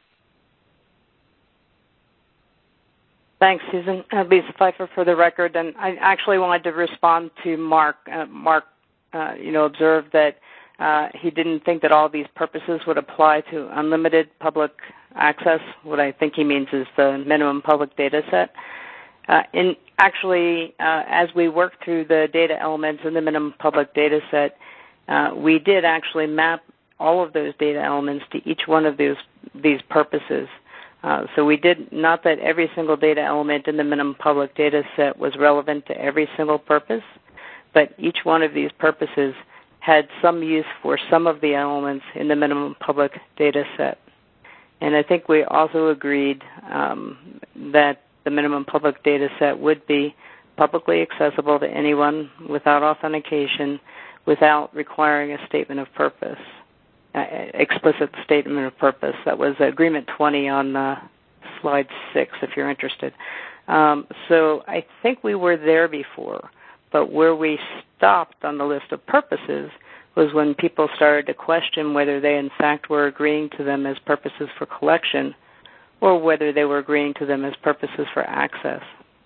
Thanks, Susan. Uh, Lisa Pfeiffer for the record, and I actually wanted to respond to Mark. Uh, Mark, uh, you know, observed that Uh, he didn't think that all these purposes would apply to unlimited public access. What I think he means is the minimum public data set. Uh, and actually, uh, as we worked through the data elements in the minimum public data set, uh, we did actually map all of those data elements to each one of these, these purposes. Uh, so we did, not that every single data element in the minimum public data set was relevant to every single purpose, but each one of these purposes had some use for some of the elements in the minimum public data set. And I think we also agreed um, that the minimum public data set would be publicly accessible to anyone without authentication, without requiring a statement of purpose, uh, explicit statement of purpose. That was Agreement twenty on uh, slide six, if you're interested. Um, so I think we were there before, but where we stopped on the list of purposes was when people started to question whether they in fact were agreeing to them as purposes for collection or whether they were agreeing to them as purposes for access.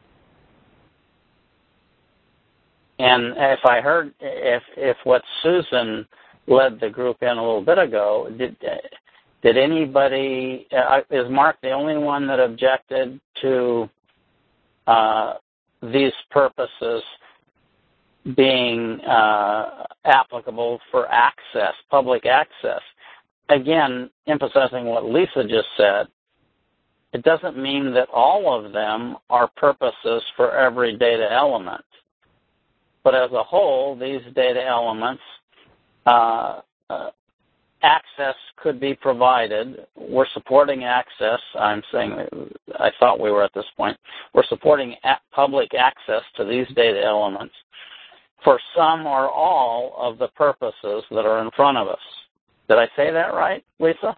And if I heard, if if what Susan led the group in a little bit ago, did did anybody, uh, is Mark the only one that objected to uh, these purposes being uh, applicable for access, public access? Again, emphasizing what Lisa just said, it doesn't mean that all of them are purposes for every data element. But as a whole, these data elements, uh, uh, access could be provided. We're supporting access. I'm saying, I thought we were at this point. We're supporting public access to these data elements for some or all of the purposes that are in front of us. Did I say that right, Lisa?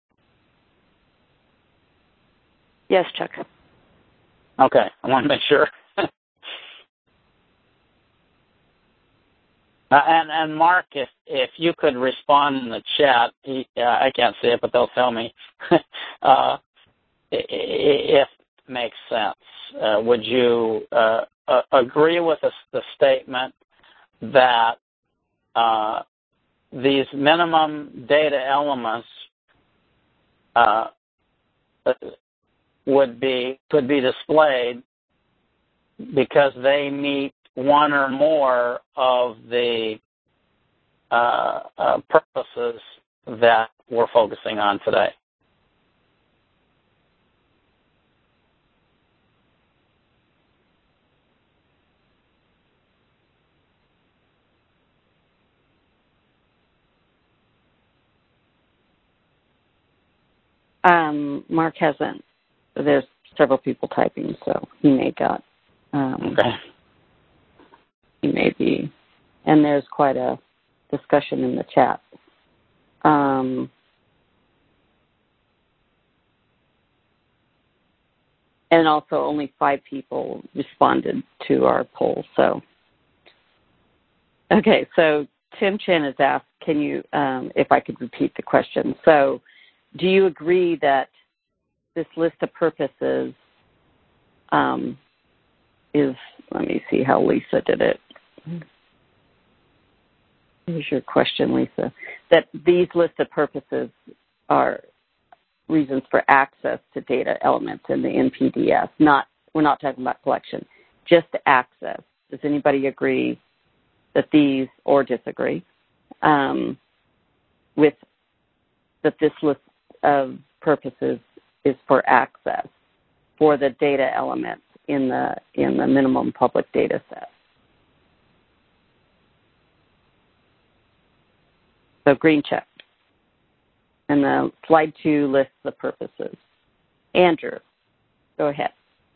Yes, Chuck. Okay, I want to make sure. uh, and, and Mark, if, if you could respond in the chat, he, uh, I can't see it, but they'll tell me, uh, if it makes sense. Uh, would you uh, uh, agree with the, the statement that uh, these minimum data elements uh, would be could be displayed because they meet one or more of the uh, uh, purposes that we're focusing on today? Um, Mark hasn't. There's several people typing, so he may got. Um, okay. He may be, and there's quite a discussion in the chat. Um, and also, only five people responded to our poll. So, okay. So Tim Chen has asked, "Can you, um, if I could repeat the question?" So, do you agree that this list of purposes um, is, let me see how Lisa did it. Here's your question, Lisa. That these list of purposes are reasons for access to data elements in the N P D S. Not, we're not talking about collection, just access. Does anybody agree that these, or disagree, um, with that this list of purposes is for access for the data elements in the in the minimum public data set? So green check. And the slide two lists the purposes. Andrew, go ahead.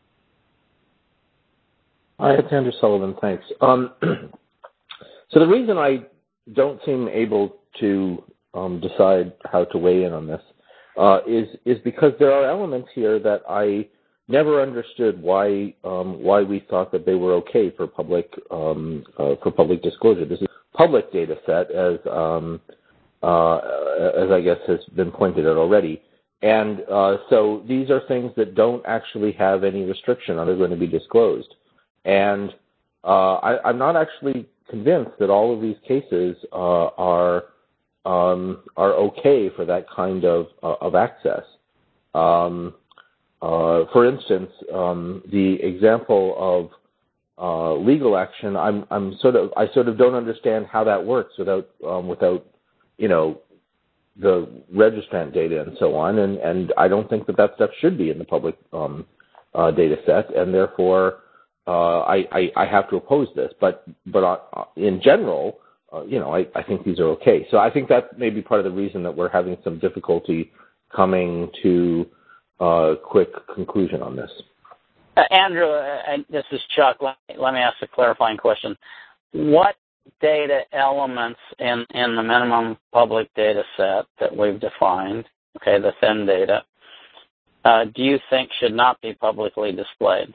Hi, it's Andrew Sullivan. Thanks. Um, so the reason I don't seem able to um, decide how to weigh in on this uh, is is because there are elements here that I never understood why um, why we thought that they were okay for public um, uh, for public disclosure. This is a public data set, as um, uh, as I guess has been pointed out already. And uh, so these are things that don't actually have any restriction on they're going to be disclosed. And uh, I, I'm not actually convinced that all of these cases uh, are um, are okay for that kind of uh, of access. Um, uh, for instance, um, the example of uh, legal action, I'm I'm sort of I sort of don't understand how that works without um, without you know the registrant data and so on, and, and I don't think that that stuff should be in the public um, uh, data set, and therefore uh, I, I I have to oppose this. But but uh, in general, uh, you know, I, I think these are okay. So I think that may be part of the reason that we're having some difficulty coming to a quick conclusion on this. Uh, Andrew, uh, this is Chuck. Let me, let me ask a clarifying question. What data elements in, in the minimum public data set that we've defined, okay, the thin data, uh, do you think should not be publicly displayed?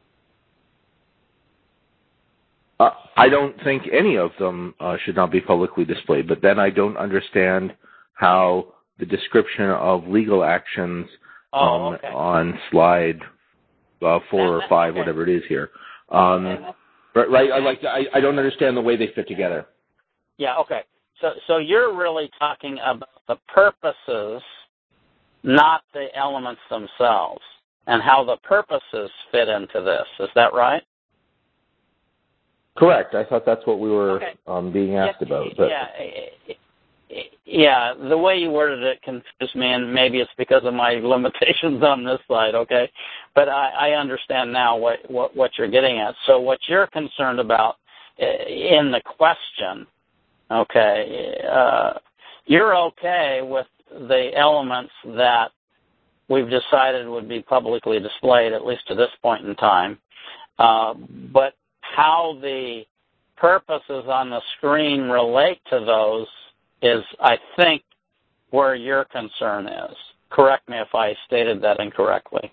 Uh, I don't think any of them uh, should not be publicly displayed, but then I don't understand how the description of legal actions oh, um, okay. on slide uh, four or five, okay. whatever it is here, um, okay. right? right I like I, I don't understand the way they fit together. Yeah. Okay. So so you're really talking about the purposes, not the elements themselves, and how the purposes fit into this. Is that right? Correct. I thought that's what we were okay. um, being asked yeah, about. But. Yeah. Yeah, the way you worded it confused me, and maybe it's because of my limitations on this side, okay? But I, I understand now what, what, what you're getting at. So what you're concerned about in the question, okay, uh, you're okay with the elements that we've decided would be publicly displayed, at least to this point in time, uh, but how the purposes on the screen relate to those is, I think, where your concern is. Correct me if I stated that incorrectly.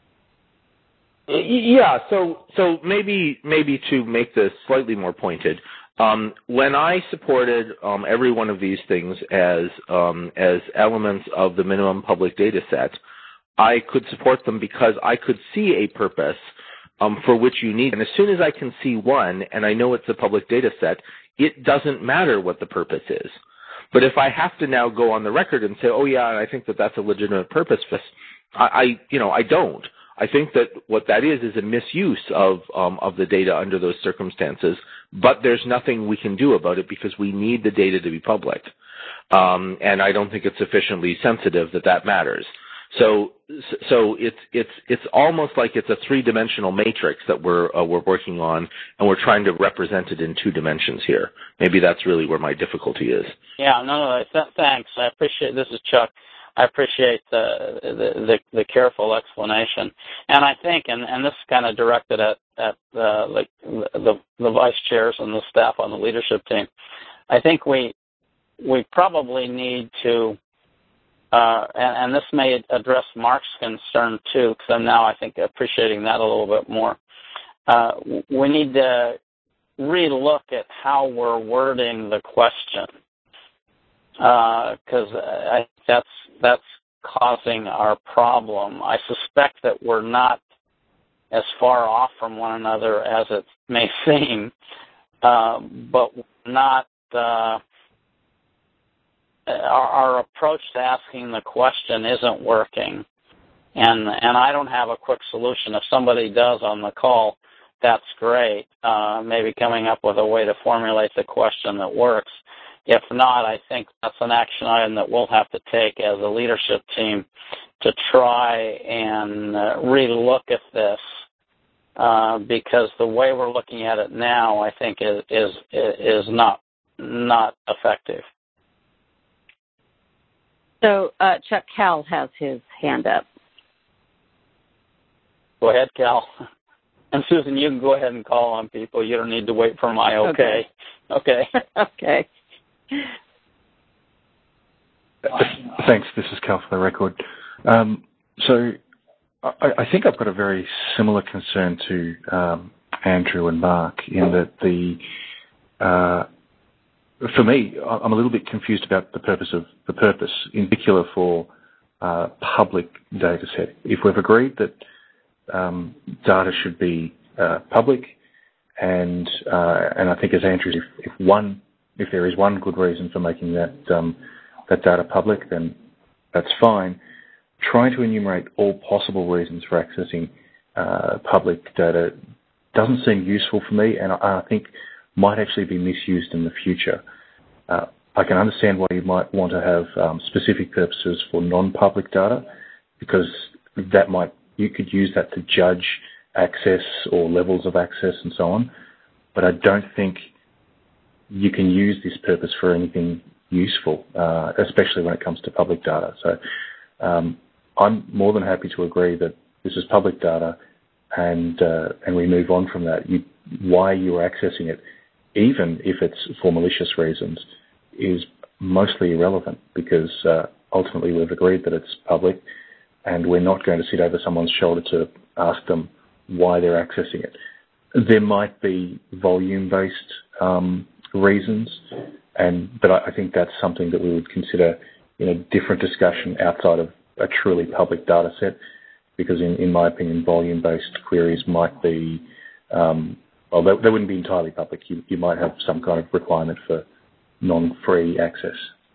Yeah, so so maybe maybe to make this slightly more pointed, um, when I supported um, every one of these things as um, as elements of the minimum public data set, I could support them because I could see a purpose um, for which you need. And as soon as I can see one, and I know it's a public data set, it doesn't matter what the purpose is. But if I have to now go on the record and say, oh, yeah, I think that that's a legitimate purpose, I, I you know, I don't. I think that what that is is a misuse of um, of the data under those circumstances, but there's nothing we can do about it because we need the data to be public. Um, and I don't think it's sufficiently sensitive that that matters. So, so it's it's it's almost like it's a three-dimensional matrix that we're uh, we're working on, and we're trying to represent it in two dimensions here. Maybe that's really where my difficulty is. Yeah, no, no, th- thanks. I appreciate. This is Chuck. I appreciate the the, the, the careful explanation, and I think, and, and this is kind of directed at at uh, like the the vice chairs and the staff on the leadership team. I think we we probably need to. Uh, and, and this may address Mark's concern, too, because I'm now, I think, appreciating that a little bit more. Uh, we need to re-look at how we're wording the question, because uh, I think that's, that's causing our problem. I suspect that we're not as far off from one another as it may seem, uh, but we're not... Uh, Our, our approach to asking the question isn't working, and and I don't have a quick solution. If somebody does on the call, that's great. Uh, maybe coming up with a way to formulate the question that works. If not, I think that's an action item that we'll have to take as a leadership team to try and uh, re-look at this, uh, because the way we're looking at it now, I think, is is is not not effective. So uh, Chuck Cal has his hand up. Go ahead, Cal. And Susan, you can go ahead and call on people. You don't need to wait for my okay. Okay. Okay. Thanks. This is Cal for the record. Um, so I, I think I've got a very similar concern to um, Andrew and Mark in that the uh, for me, I'm a little bit confused about the purpose of the purpose, in particular for uh, public data set. If we've agreed that um, data should be uh, public, and uh, and I think as Andrew, if, if one if there is one good reason for making that um, that data public, then that's fine. Trying to enumerate all possible reasons for accessing uh, public data doesn't seem useful for me, and I, I think might actually be misused in the future. Uh, I can understand why you might want to have um, specific purposes for non-public data, because that might you could use that to judge access or levels of access and so on. But I don't think you can use this purpose for anything useful, uh, especially when it comes to public data. So um, I'm more than happy to agree that this is public data, and uh, and we move on from that. You, why you're accessing it, even if it's for malicious reasons, is mostly irrelevant, because uh, ultimately we've agreed that it's public, and we're not going to sit over someone's shoulder to ask them why they're accessing it. There might be volume-based um, reasons, and but I, I think that's something that we would consider in a different discussion outside of a truly public data set, because in, in my opinion, volume-based queries might be, um, well, they, they wouldn't be entirely public. You, you might have some kind of requirement for non-free access.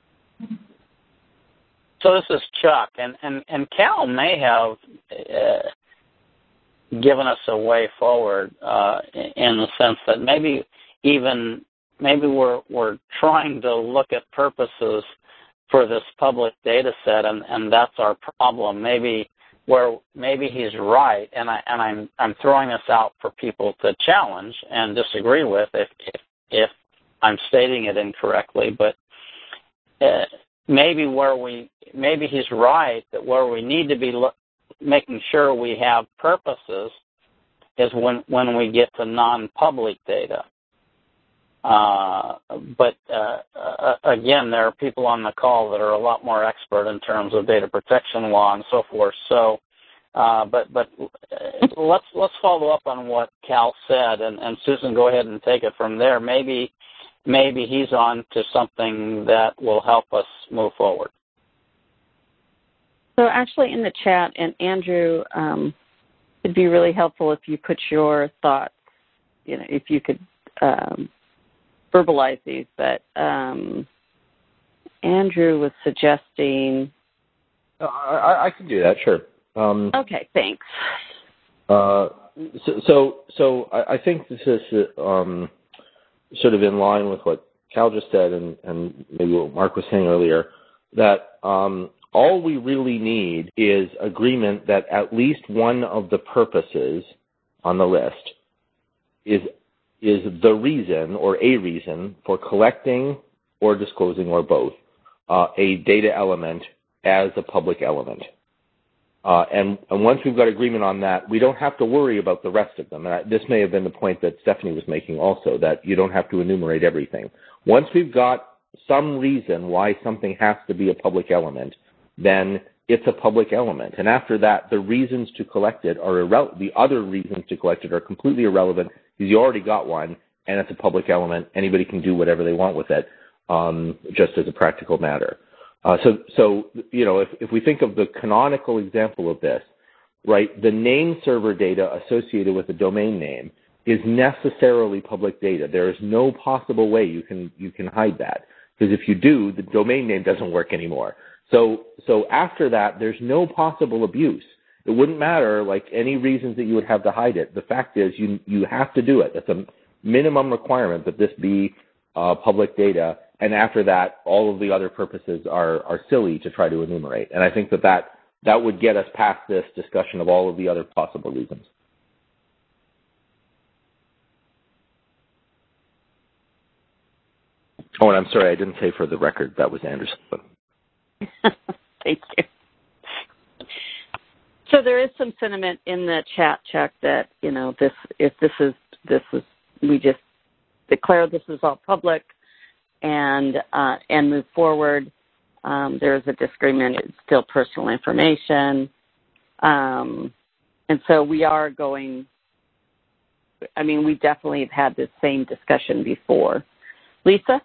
So this is Chuck, and, and, and Cal may have uh, given us a way forward uh, in the sense that maybe even maybe we're we're trying to look at purposes for this public data set, and, and that's our problem. Maybe where maybe he's right, and I and I'm I'm throwing this out for people to challenge and disagree with if if, if I'm stating it incorrectly, but uh, maybe where we maybe he's right that where we need to be lo- making sure we have purposes is when when we get to non-public data. Uh, but uh, uh, again, there are people on the call that are a lot more expert in terms of data protection law and so forth. So, uh, but but uh, let's let's follow up on what Cal said, and, and Susan, go ahead and take it from there. Maybe maybe he's on to something that will help us move forward. So actually, in the chat, and Andrew, um, it'd be really helpful if you put your thoughts. You know, if you could. Um, verbalize these, but um, Andrew was suggesting... Uh, I, I can do that, sure. Um, okay, thanks. Uh, so, so, so I, I think this is um, sort of in line with what Cal just said, and, and maybe what Mark was saying earlier, that um, all we really need is agreement that at least one of the purposes on the list is is the reason or a reason for collecting or disclosing or both uh, a data element as a public element. Uh, and, and once we've got agreement on that, we don't have to worry about the rest of them. And I, this may have been the point that Stephanie was making also, that you don't have to enumerate everything. Once we've got some reason why something has to be a public element, then it's a public element. And after that, the reasons to collect it are irrelevant. The other reasons to collect it are completely irrelevant because you already got one, and it's a public element. Anybody can do whatever they want with it, um, just as a practical matter. Uh, so, so you know, if, if we think of the canonical example of this, right, the name server data associated with the domain name is necessarily public data. There is no possible way you can you can hide that, because if you do, the domain name doesn't work anymore. So, so after that, there's no possible abuse. It wouldn't matter, like, any reasons that you would have to hide it. The fact is you you have to do it. That's a minimum requirement that this be uh, public data. And after that, all of the other purposes are, are silly to try to enumerate. And I think that, that that would get us past this discussion of all of the other possible reasons. Oh, and I'm sorry, I didn't say for the record, that was Anderson. Thank you. So there is some sentiment in the chat, Chuck, that, you know, this if this is this is we just declare this is all public and uh, and move forward. Um, there is a disagreement. It's still personal information, um, and so we are going. I mean, we definitely have had this same discussion before. Lisa?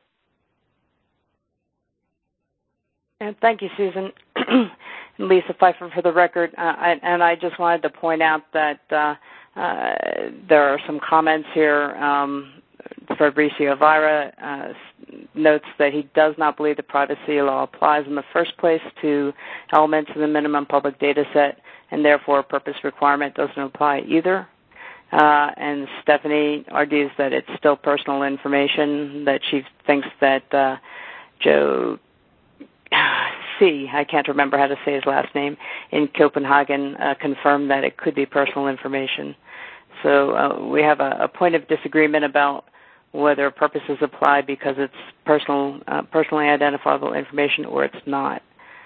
And thank you, Susan. Lisa Pfeiffer for the record. Uh, I, and I just wanted to point out that uh, uh, there are some comments here. Um, Fabricio Vira uh, notes that he does not believe the privacy law applies in the first place to elements of the minimum public data set, and therefore a purpose requirement doesn't apply either. Uh, and Stephanie argues that it's still personal information, that she thinks that uh, Joe C, I can't remember how to say his last name, in Copenhagen uh, confirmed that it could be personal information. So uh, we have a, a point of disagreement about whether purposes apply because it's personal, uh, personally identifiable information or it's not.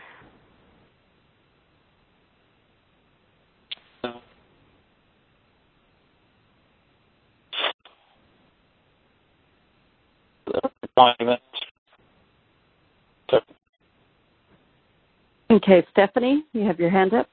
Okay, Stephanie, you have your hand up.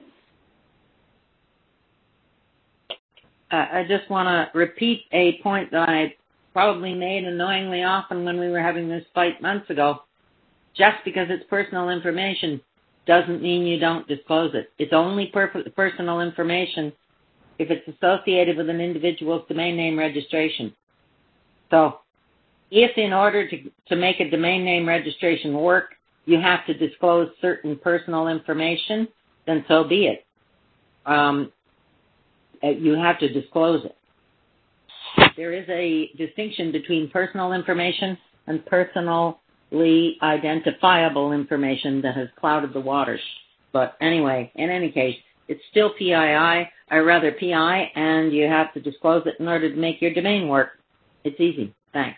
Uh, I just want to repeat a point that I probably made annoyingly often when we were having this fight months ago. Just because it's personal information doesn't mean you don't disclose it. It's only per- personal information if it's associated with an individual's domain name registration. So if in order to, to make a domain name registration work, you have to disclose certain personal information, then so be it. Um, you have to disclose it. There is a distinction between personal information and personally identifiable information that has clouded the waters. But anyway, in any case, it's still P I I, or rather P I, and you have to disclose it in order to make your domain work. It's easy. Thanks.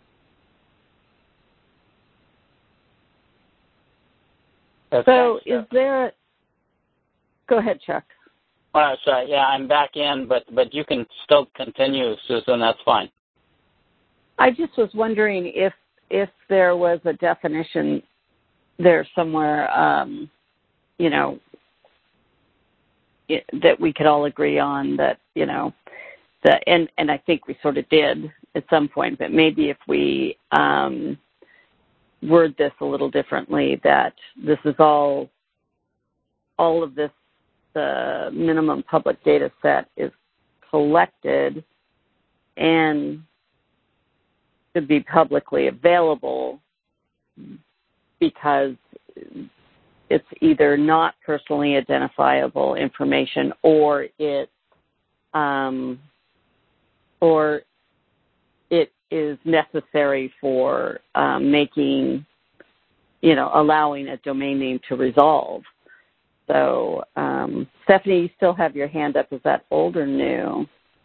So is there a... Go ahead, Chuck. Uh, sorry, yeah, I'm back in, but, but you can still continue, Susan. That's fine. I just was wondering if if there was a definition there somewhere, um, you know, it, that we could all agree on that, you know, that, and, and I think we sort of did at some point, but maybe if we um, word this a little differently, that this is all, all of this, the minimum public data set is collected and should be publicly available because it's either not personally identifiable information or it um, or it is necessary for um, making, you know, allowing a domain name to resolve. So, um, Stephanie, you still have your hand up. Is that old or new?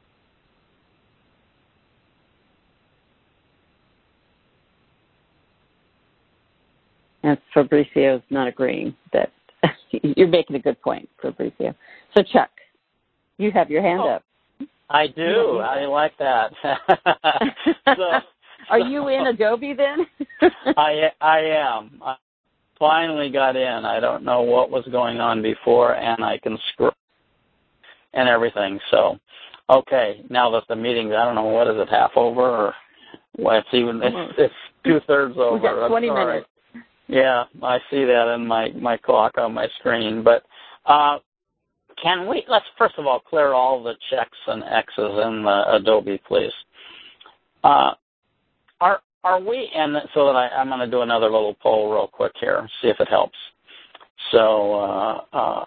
And Fabrizio's not agreeing that you're making a good point, Fabrizio. So, Chuck, you have your hand oh, up. I do. I like that. so, Are you in Adobe then? I I am. I finally got in. I don't know what was going on before, and I can scroll and everything. So, okay, now that the meeting, I don't know, what is it, half over? Or well, it's even, it's, it's two-thirds over. We've got twenty minutes. Yeah, I see that in my, my clock on my screen. But uh, can we, let's first of all clear all the checks and X's in the Adobe, please. Uh, are are we, and so that I, I'm going to do another little poll real quick here, see if it helps. So, uh, uh,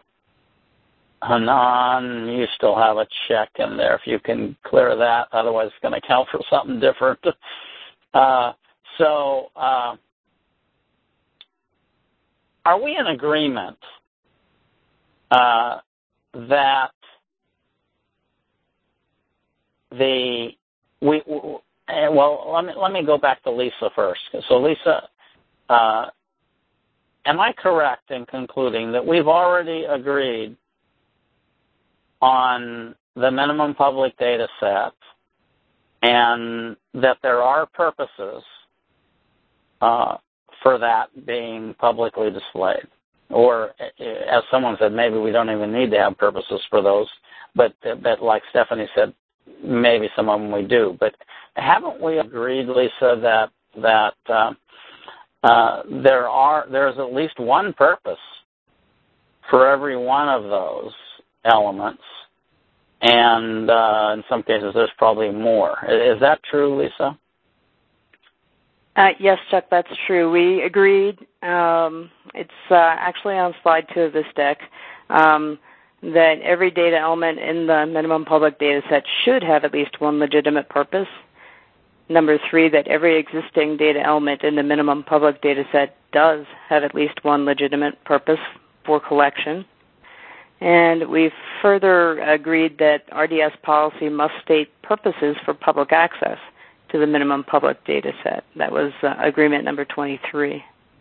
Hanan, you still have a check in there. If you can clear that, otherwise it's going to count for something different. Uh, so, uh, are we in agreement uh, that the we, we well let me let me go back to Lisa first. So Lisa, uh, am I correct in concluding that we've already agreed on the minimum public data set and that there are purposes uh, for that being publicly displayed? Or, as someone said, maybe we don't even need to have purposes for those, but, but like Stephanie said, maybe some of them we do. But haven't we agreed, Lisa, that that uh, uh, there are there's at least one purpose for every one of those elements, and uh, in some cases there's probably more. Is that true, Lisa? Uh, yes, Chuck, that's true. We agreed. Um, it's uh, actually on slide two of this deck um, that every data element in the minimum public data set should have at least one legitimate purpose. Number three, that every existing data element in the minimum public data set does have at least one legitimate purpose for collection. And we've further agreed that R D S policy must state purposes for public access to the minimum public data set. That was uh, agreement number twenty-three.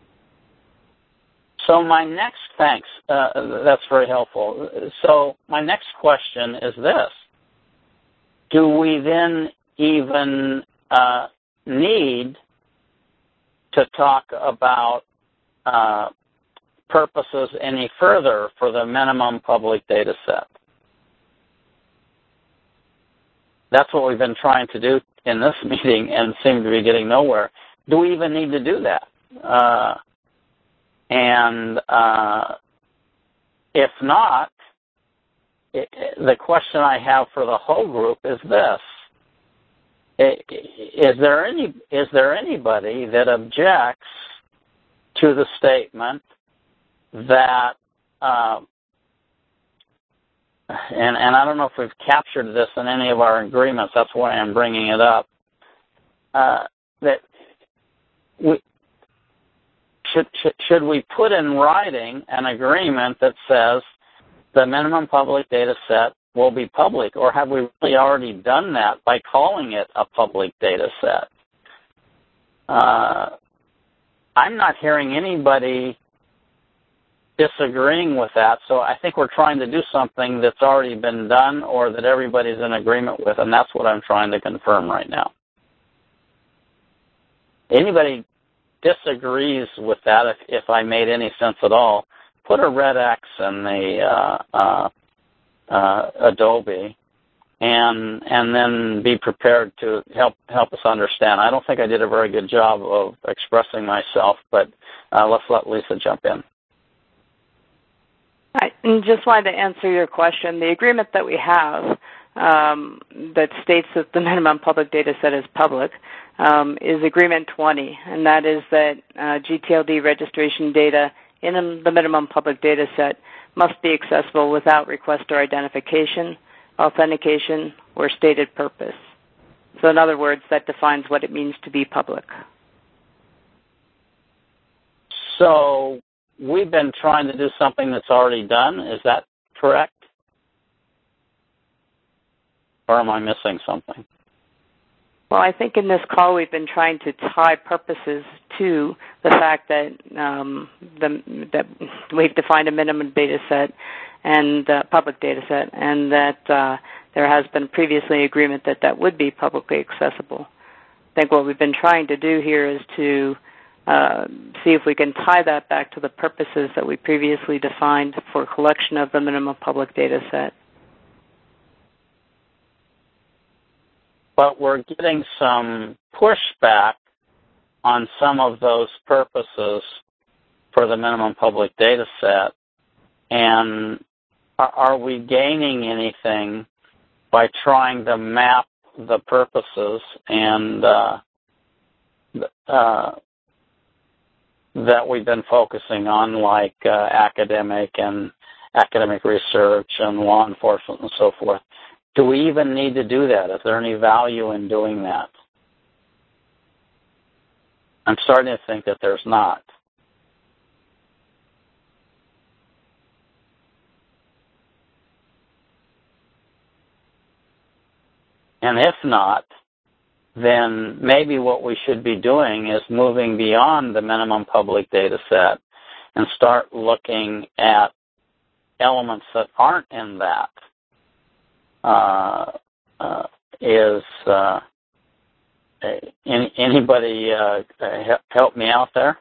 So my next, thanks, uh, that's very helpful. So my next question is this. Do we then even uh, need to talk about uh, purposes any further for the minimum public data set? That's what we've been trying to do in this meeting and seem to be getting nowhere. Do we even need to do that? Uh, and uh, if not, it, the question I have for the whole group is this. Is there any is there anybody that objects to the statement that uh, and and I don't know if we've captured this in any of our agreements, that's why I'm bringing it up, uh, that we should, should should we put in writing an agreement that says the minimum public data set will be public, or have we really already done that by calling it a public data set? Uh, I'm not hearing anybody disagreeing with that, so I think we're trying to do something that's already been done or that everybody's in agreement with, and that's what I'm trying to confirm right now. Anybody disagrees with that, if, if I made any sense at all, put a red X in the uh, uh, uh, Adobe, and and then be prepared to help help us understand. I don't think I did a very good job of expressing myself, but uh, let's let Lisa jump in. I just wanted to answer your question. The agreement that we have um, that states that the minimum public data set is public um, is Agreement twenty, and that is that uh, G T L D registration data in the minimum public data set must be accessible without request or identification, authentication, or stated purpose. So in other words, that defines what it means to be public. So we've been trying to do something that's already done. Is that correct? Or am I missing something? Well, I think in this call we've been trying to tie purposes to the fact that um, the, that we've defined a minimum data set and uh, public data set, and that uh, there has been previously agreement that that would be publicly accessible. I think what we've been trying to do here is to uh, see if we can tie that back to the purposes that we previously defined for collection of the minimum public data set. But we're getting some pushback on some of those purposes for the minimum public data set. And are we gaining anything by trying to map the purposes and uh, uh, that we've been focusing on, like uh, academic and academic research and law enforcement and so forth? Do we even need to do that? Is there any value in doing that? I'm starting to think that there's not. And if not, then maybe what we should be doing is moving beyond the minimum public data set and start looking at elements that aren't in that. Uh, uh, is uh, any, anybody uh, help me out there?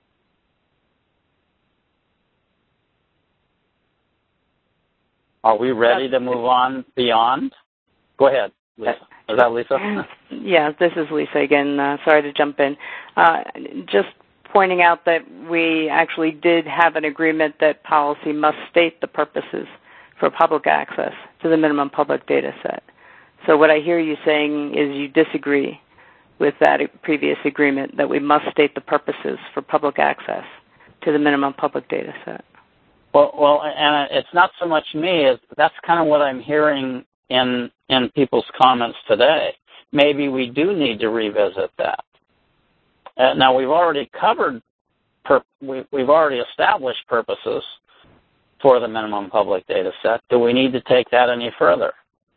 Are we ready to move on beyond? Go ahead, Lisa. Is that Lisa? Yeah, this is Lisa again. Uh, sorry to jump in. Uh, just pointing out that we actually did have an agreement that policy must state the purposes for public access to the minimum public data set. So what I hear you saying is you disagree with that previous agreement that we must state the purposes for public access to the minimum public data set. Well, well, and it's not so much me as that's kind of what I'm hearing in in people's comments today. Maybe we do need to revisit that. Uh, now we've already covered, per, we, we've already established purposes for the minimum public data set. Do we need to take that any further?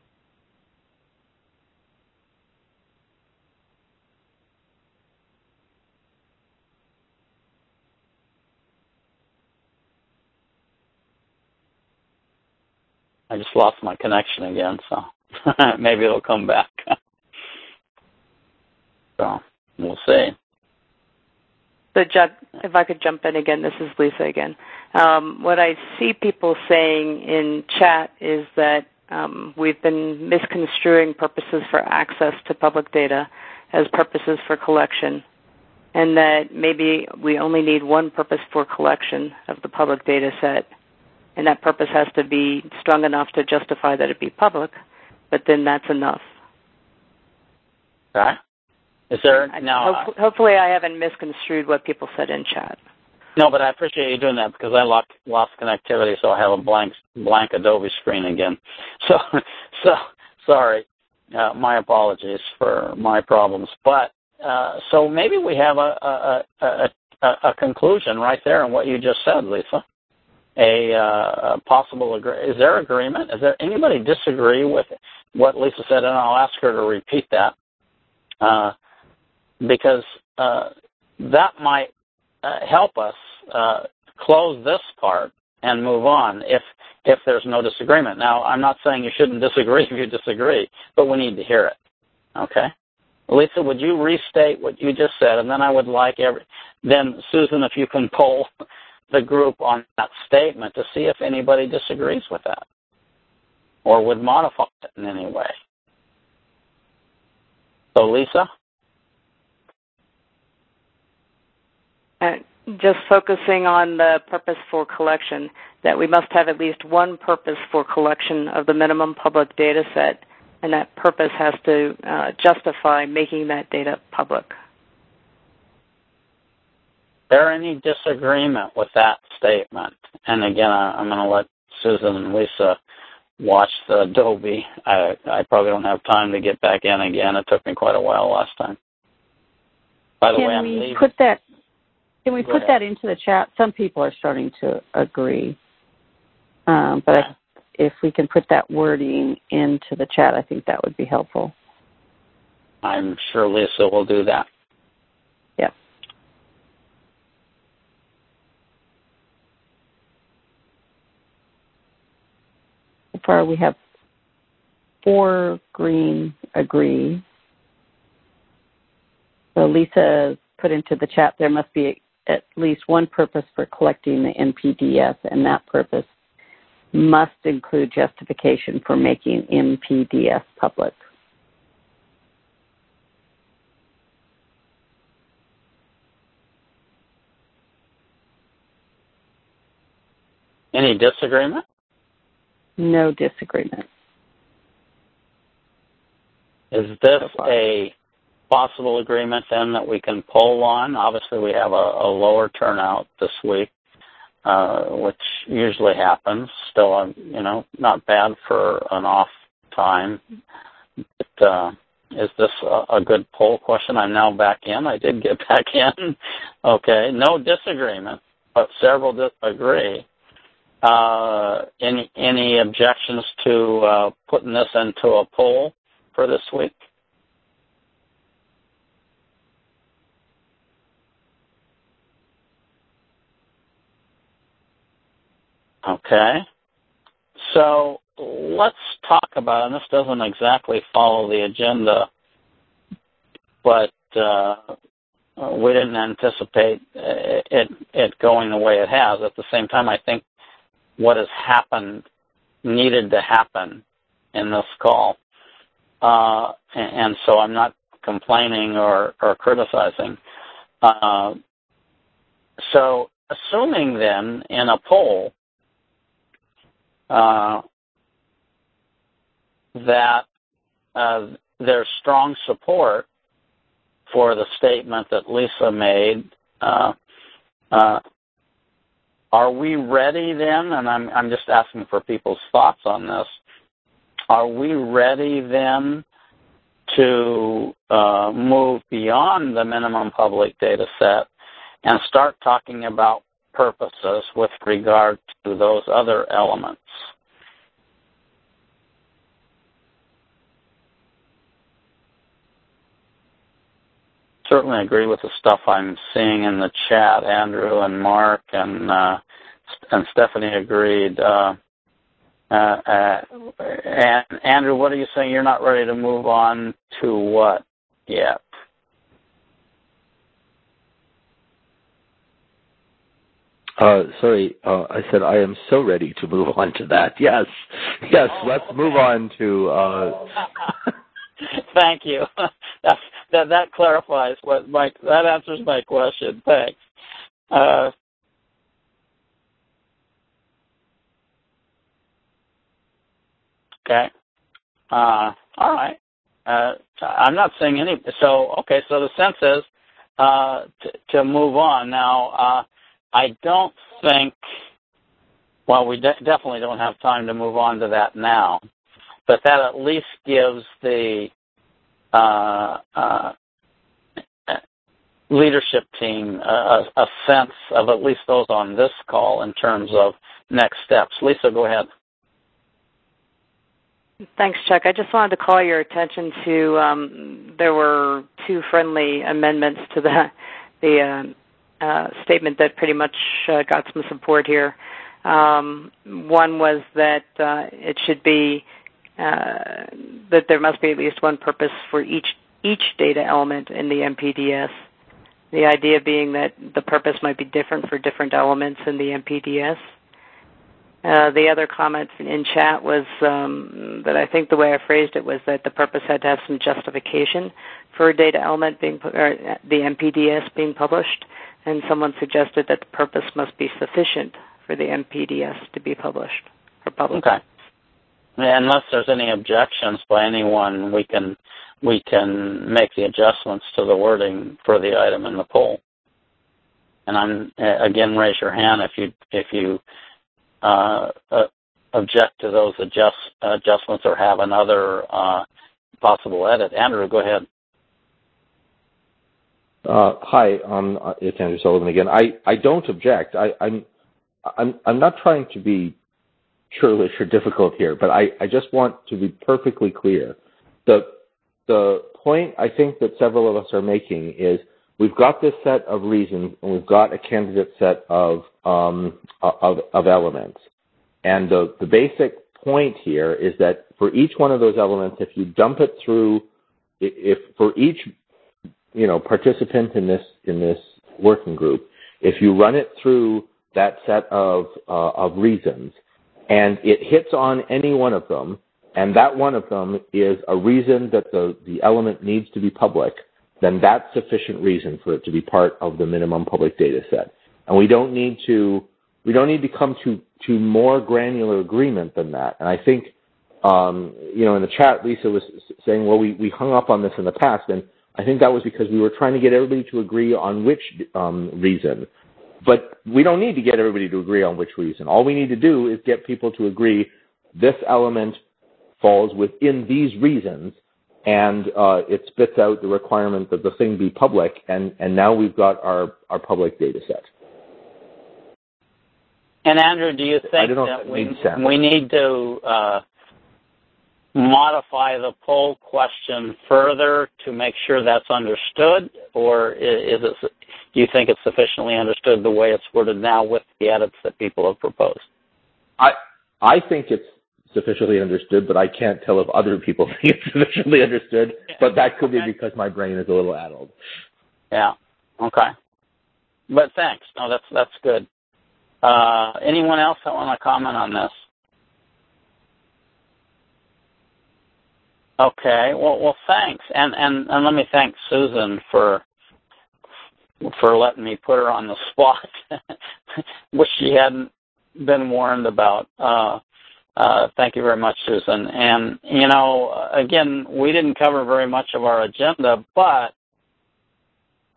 I just lost my connection again, so maybe it'll come back. So we'll see. So, Judd, if I could jump in again, this is Lisa again. Um, what I see people saying in chat is that um, we've been misconstruing purposes for access to public data as purposes for collection, and that maybe we only need one purpose for collection of the public data set, and that purpose has to be strong enough to justify that it be public, but then that's enough. Okay. Is there now? Hopefully, hopefully I haven't misconstrued what people said in chat. No, but I appreciate you doing that because I lost, lost connectivity, so I have a blank blank Adobe screen again. So, so sorry. Uh, my apologies for my problems. But uh, so maybe we have a a, a a a conclusion right there in what you just said, Lisa. A, uh, a possible agree- is there agreement? Is there anybody disagree with what Lisa said? And I'll ask her to repeat that. Uh, because uh, that might uh, help us uh, close this part and move on if if there's no disagreement. Now, I'm not saying you shouldn't disagree if you disagree, but we need to hear it. Okay? Lisa, would you restate what you just said? And then I would like every then, Susan, if you can poll the group on that statement to see if anybody disagrees with that or would modify it in any way. So, Lisa? Uh, just focusing on the purpose for collection, that we must have at least one purpose for collection of the minimum public data set, and that purpose has to uh, justify making that data public. Is there any disagreement with that statement? And again, I, I'm going to let Susan and Lisa watch the Adobe. I, I probably don't have time to get back in again. It took me quite a while last time. By the Can way, I'm we leaving. Put that, can we Go put ahead. that into the chat? Some people are starting to agree. Um, but I, if we can put that wording into the chat, I think that would be helpful. I'm sure Lisa will do that. Yep. So far we have four green agree. So Lisa put into the chat there must be at least one purpose for collecting the N P D S, and that purpose must include justification for making N P D S public. Any disagreement? No disagreement. Is this a possible agreement then that we can poll on? Obviously, we have a, a lower turnout this week, uh, which usually happens. Still, um, you know, not bad for an off time. But, uh, is this a, a good poll question? I'm now back in. I did get back in. Okay, no disagreement, but several dis- agree. Uh, any any objections to uh, putting this into a poll for this week? Okay. So let's talk about, and this doesn't exactly follow the agenda, but uh, we didn't anticipate it, it going the way it has. At the same time, I think what has happened needed to happen in this call. Uh, and, and so I'm not complaining or, or criticizing. Uh, so assuming then in a poll uh, that uh, there's strong support for the statement that Lisa made. Uh, uh, are we ready then? And I'm, I'm just asking for people's thoughts on this. Are we ready then to uh, move beyond the minimum public data set and start talking about purposes with regard to those other elements? Certainly agree with the stuff I'm seeing in the chat. Andrew and Mark and uh, and Stephanie agreed. Uh, uh, uh, and Andrew, what are you saying? You're not ready to move on to what yet? Uh, sorry, uh, I said I am so ready to move on to that. Yes, yes, oh, let's okay. move on to... Uh... Thank you. That, that that clarifies what my, that answers my question. Thanks. Uh, okay. Uh, all right. Uh, I'm not saying any... So, okay, so the sense is uh, to, to move on. Now, uh, I don't think, well, we de- definitely don't have time to move on to that now, but that at least gives the uh, uh, leadership team a, a sense of at least those on this call in terms of next steps. Lisa, go ahead. Thanks, Chuck. I just wanted to call your attention to um, there were two friendly amendments to the the uh, Uh, statement that pretty much uh, got some support here. Um, one was that uh, it should be uh, that there must be at least one purpose for each each data element in the M P D S. The idea being that the purpose might be different for different elements in the M P D S. Uh, the other comment in chat was um, that I think the way I phrased it was that the purpose had to have some justification for a data element being, or the M P D S being published, and someone suggested that the purpose must be sufficient for the M P D S to be published or published. Okay. Unless there's any objections by anyone, we can we can make the adjustments to the wording for the item in the poll. And I'm again, raise your hand if you if you. Uh, uh, object to those adjust, adjustments or have another uh, possible edit. Andrew, go ahead. Uh, hi, um, it's Andrew Sullivan again. I, I don't object. I, I'm, I'm, I'm not trying to be churlish or difficult here, but I, I just want to be perfectly clear. The, the point I think that several of us are making is we've got this set of reasons and we've got a candidate set of, um, of, of elements. And the, the basic point here is that for each one of those elements, if you dump it through, if for each, you know, participant in this, in this working group, if you run it through that set of, uh, of reasons and it hits on any one of them, and that one of them is a reason that the, the element needs to be public, then that's sufficient reason for it to be part of the minimum public data set. And we don't need to, we don't need to come to, to more granular agreement than that. And I think, um, you know, in the chat, Lisa was saying, well, we, we hung up on this in the past, and I think that was because we were trying to get everybody to agree on which um, reason. But we don't need to get everybody to agree on which reason. All we need to do is get people to agree this element falls within these reasons, and uh, it spits out the requirement that the thing be public, and, and now we've got our, our public data set. And Andrew, do you think that, that we, we need to uh, modify the poll question further to make sure that's understood, or is it, do you think it's sufficiently understood the way it's worded now with the edits that people have proposed? I I think it's sufficiently understood, but I can't tell if other people think it's sufficiently understood. But that could okay. be because my brain is a little addled. Yeah. Okay. But thanks. No, that's that's good. Uh, anyone else that want to comment on this? Okay. Well, well, thanks, and and and let me thank Susan for for letting me put her on the spot, which she hadn't been warned about. Uh, uh, thank you very much, Susan. And, you know, again, we didn't cover very much of our agenda, but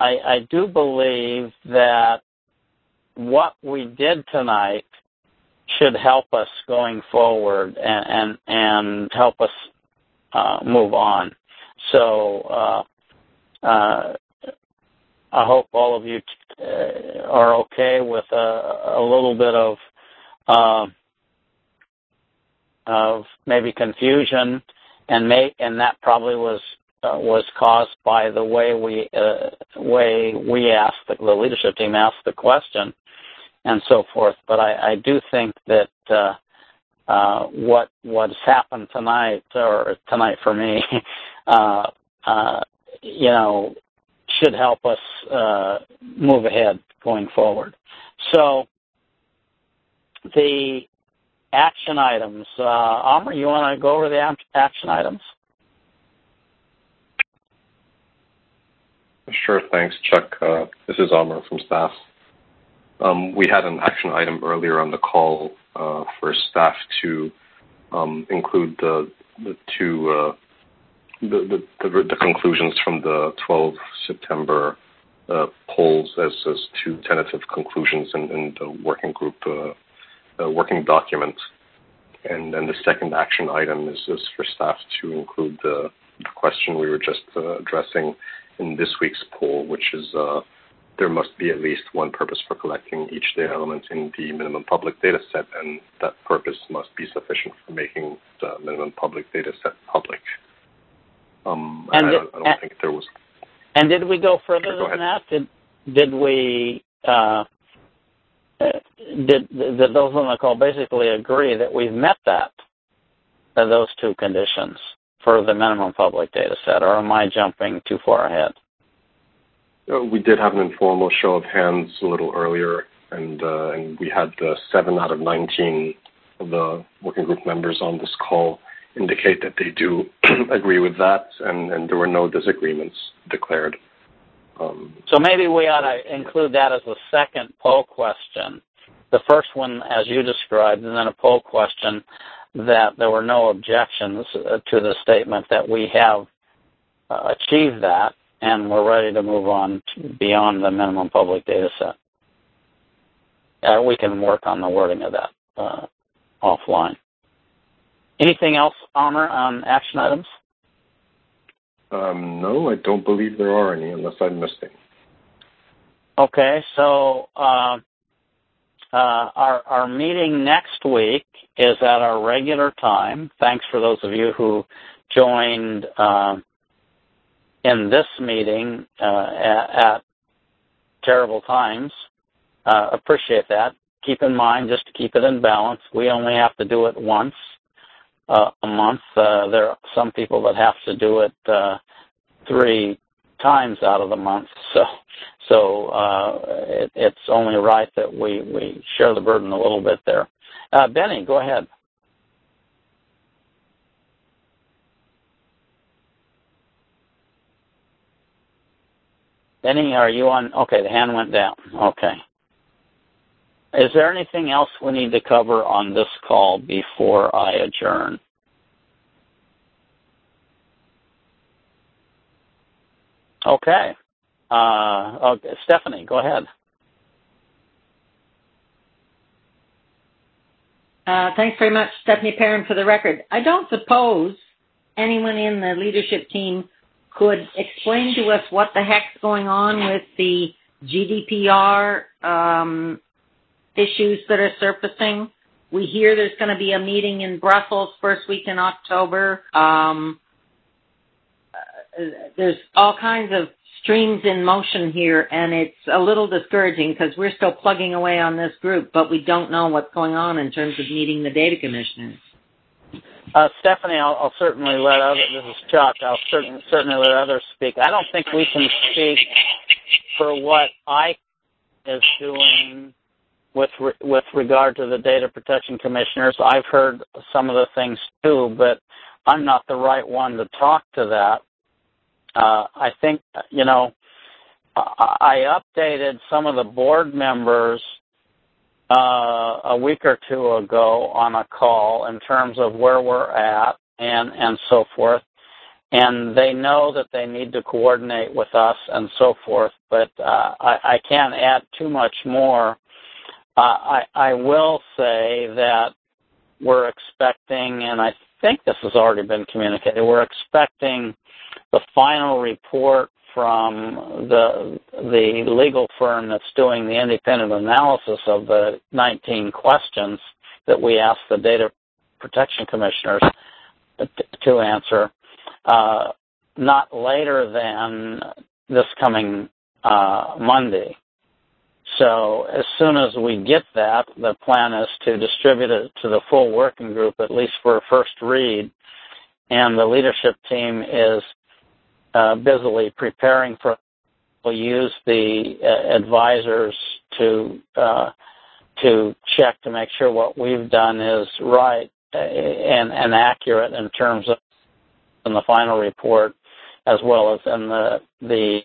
I, I do believe that what we did tonight should help us going forward and and, and help us uh, move on. So uh, uh, I hope all of you t- uh, are okay with a, a little bit of uh, of maybe confusion, and may and that probably was uh, was caused by the way we uh, way we asked the, the leadership team asked the question and so forth. But I, I do think that uh, uh, what what's happened tonight, or tonight for me, uh, uh, you know, should help us uh, move ahead going forward. So the action items. Uh, Amr, you want to go over the action items? Sure, thanks, Chuck. Uh, this is Amr from staff. Um, we had an action item earlier on the call uh, for staff to um, include the the two uh, the, the, the the conclusions from the twelfth September uh, polls as as two tentative conclusions in, in the working group. Uh, Uh, working document, and then the second action item is, is for staff to include the, the question we were just uh, addressing in this week's poll, which is uh, there must be at least one purpose for collecting each data element in the minimum public data set, and that purpose must be sufficient for making the minimum public data set public. Um, and I, did, don't, I don't and, think there was... And did we go further sure, go than ahead. that? Did, did we... Uh, Did, did those on the call basically agree that we've met that, uh, those two conditions for the minimum public data set, or am I jumping too far ahead? Uh, we did have an informal show of hands a little earlier, and uh, and we had uh, seven out of nineteen of the working group members on this call indicate that they do agree with that, and, and there were no disagreements declared. Um, so maybe we ought to include that as a second poll question. The first one, as you described, and then a poll question that there were no objections to the statement that we have uh, achieved that and we're ready to move on to beyond the minimum public data set. Uh, we can work on the wording of that uh, offline. Anything else, Amr, on action items? Um, no, I don't believe there are any, unless I'm missing. Okay, so uh, uh, our, our meeting next week is at our regular time. Thanks for those of you who joined uh, in this meeting uh, at, at terrible times. Uh, appreciate that. Keep in mind, just to keep it in balance, we only have to do it once uh, a month. Uh, there are some people that have to do it uh, three times out of the month, so so uh, it, it's only right that we, we share the burden a little bit there. Uh, Benny, go ahead. Benny, are you on? Okay, the hand went down. Okay. Is there anything else we need to cover on this call before I adjourn? Okay. Uh, okay. Stephanie, go ahead. Uh, thanks very much, Stephanie Perrin, for the record. I don't suppose anyone in the leadership team could explain to us what the heck's going on with the G D P R um, issues that are surfacing. We hear there's going to be a meeting in Brussels first week in October. Um, uh, there's all kinds of streams in motion here, and it's a little discouraging because we're still plugging away on this group, but we don't know what's going on in terms of meeting the data commissioners. Uh, Stephanie, I'll, I'll certainly let others, this is Chuck, I'll certainly, certainly let others speak. I don't think we can speak for what I is doing with re, with regard to the data protection commissioners. I've heard some of the things too, but I'm not the right one to talk to that. Uh, I think, you know, I updated some of the board members uh, a week or two ago on a call in terms of where we're at and, and so forth. and they know that they need to coordinate with us and so forth, but uh, I, I can't add too much more. Uh, I, I will say that we're expecting, and I think this has already been communicated, we're expecting the final report from the the legal firm that's doing the independent analysis of the nineteen questions that we asked the data protection commissioners to answer, uh, not later than this coming uh, Monday. So as soon as we get that, the plan is to distribute it to the full working group, at least for a first read, and the leadership team is uh, busily preparing for. We'll use the uh, advisors to uh, to check to make sure what we've done is right and, and accurate in terms of in the final report, as well as in the the,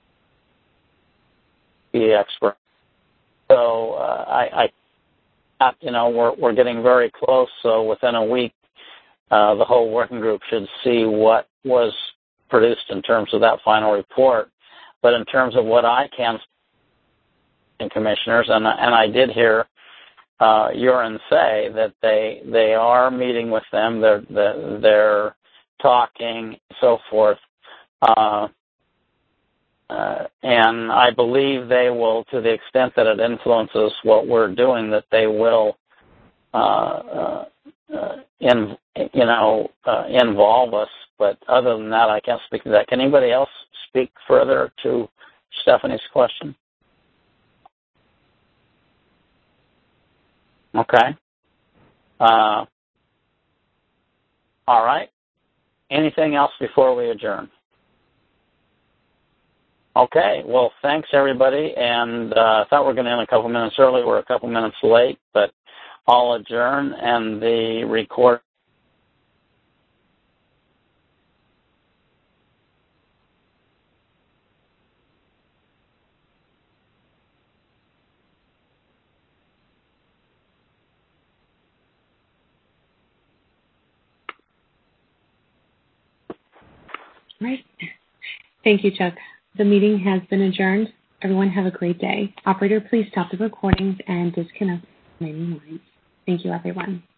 the expert. So uh, I, I, you know, we're we're getting very close. So within a week, uh, the whole working group should see what was produced in terms of that final report. But in terms of what I can, and commissioners, and and I did hear uh, Uren say that they they are meeting with them. They're they're, they're talking, so forth. Uh, Uh, and I believe they will, to the extent that it influences what we're doing, that they will, uh, uh, uh, in, you know, uh, involve us. But other than that, I can't speak to that. Can anybody else speak further to Stephanie's question? Okay. Uh, all right. Anything else before we adjourn? Okay, well, thanks, everybody, and uh, I thought we were going to end a couple minutes early. We're a couple minutes late, but I'll adjourn, and the record. Right. Thank you, Chuck. The meeting has been adjourned. Everyone have a great day. Operator, please stop the recordings and disconnect remaining lines. Thank you, everyone.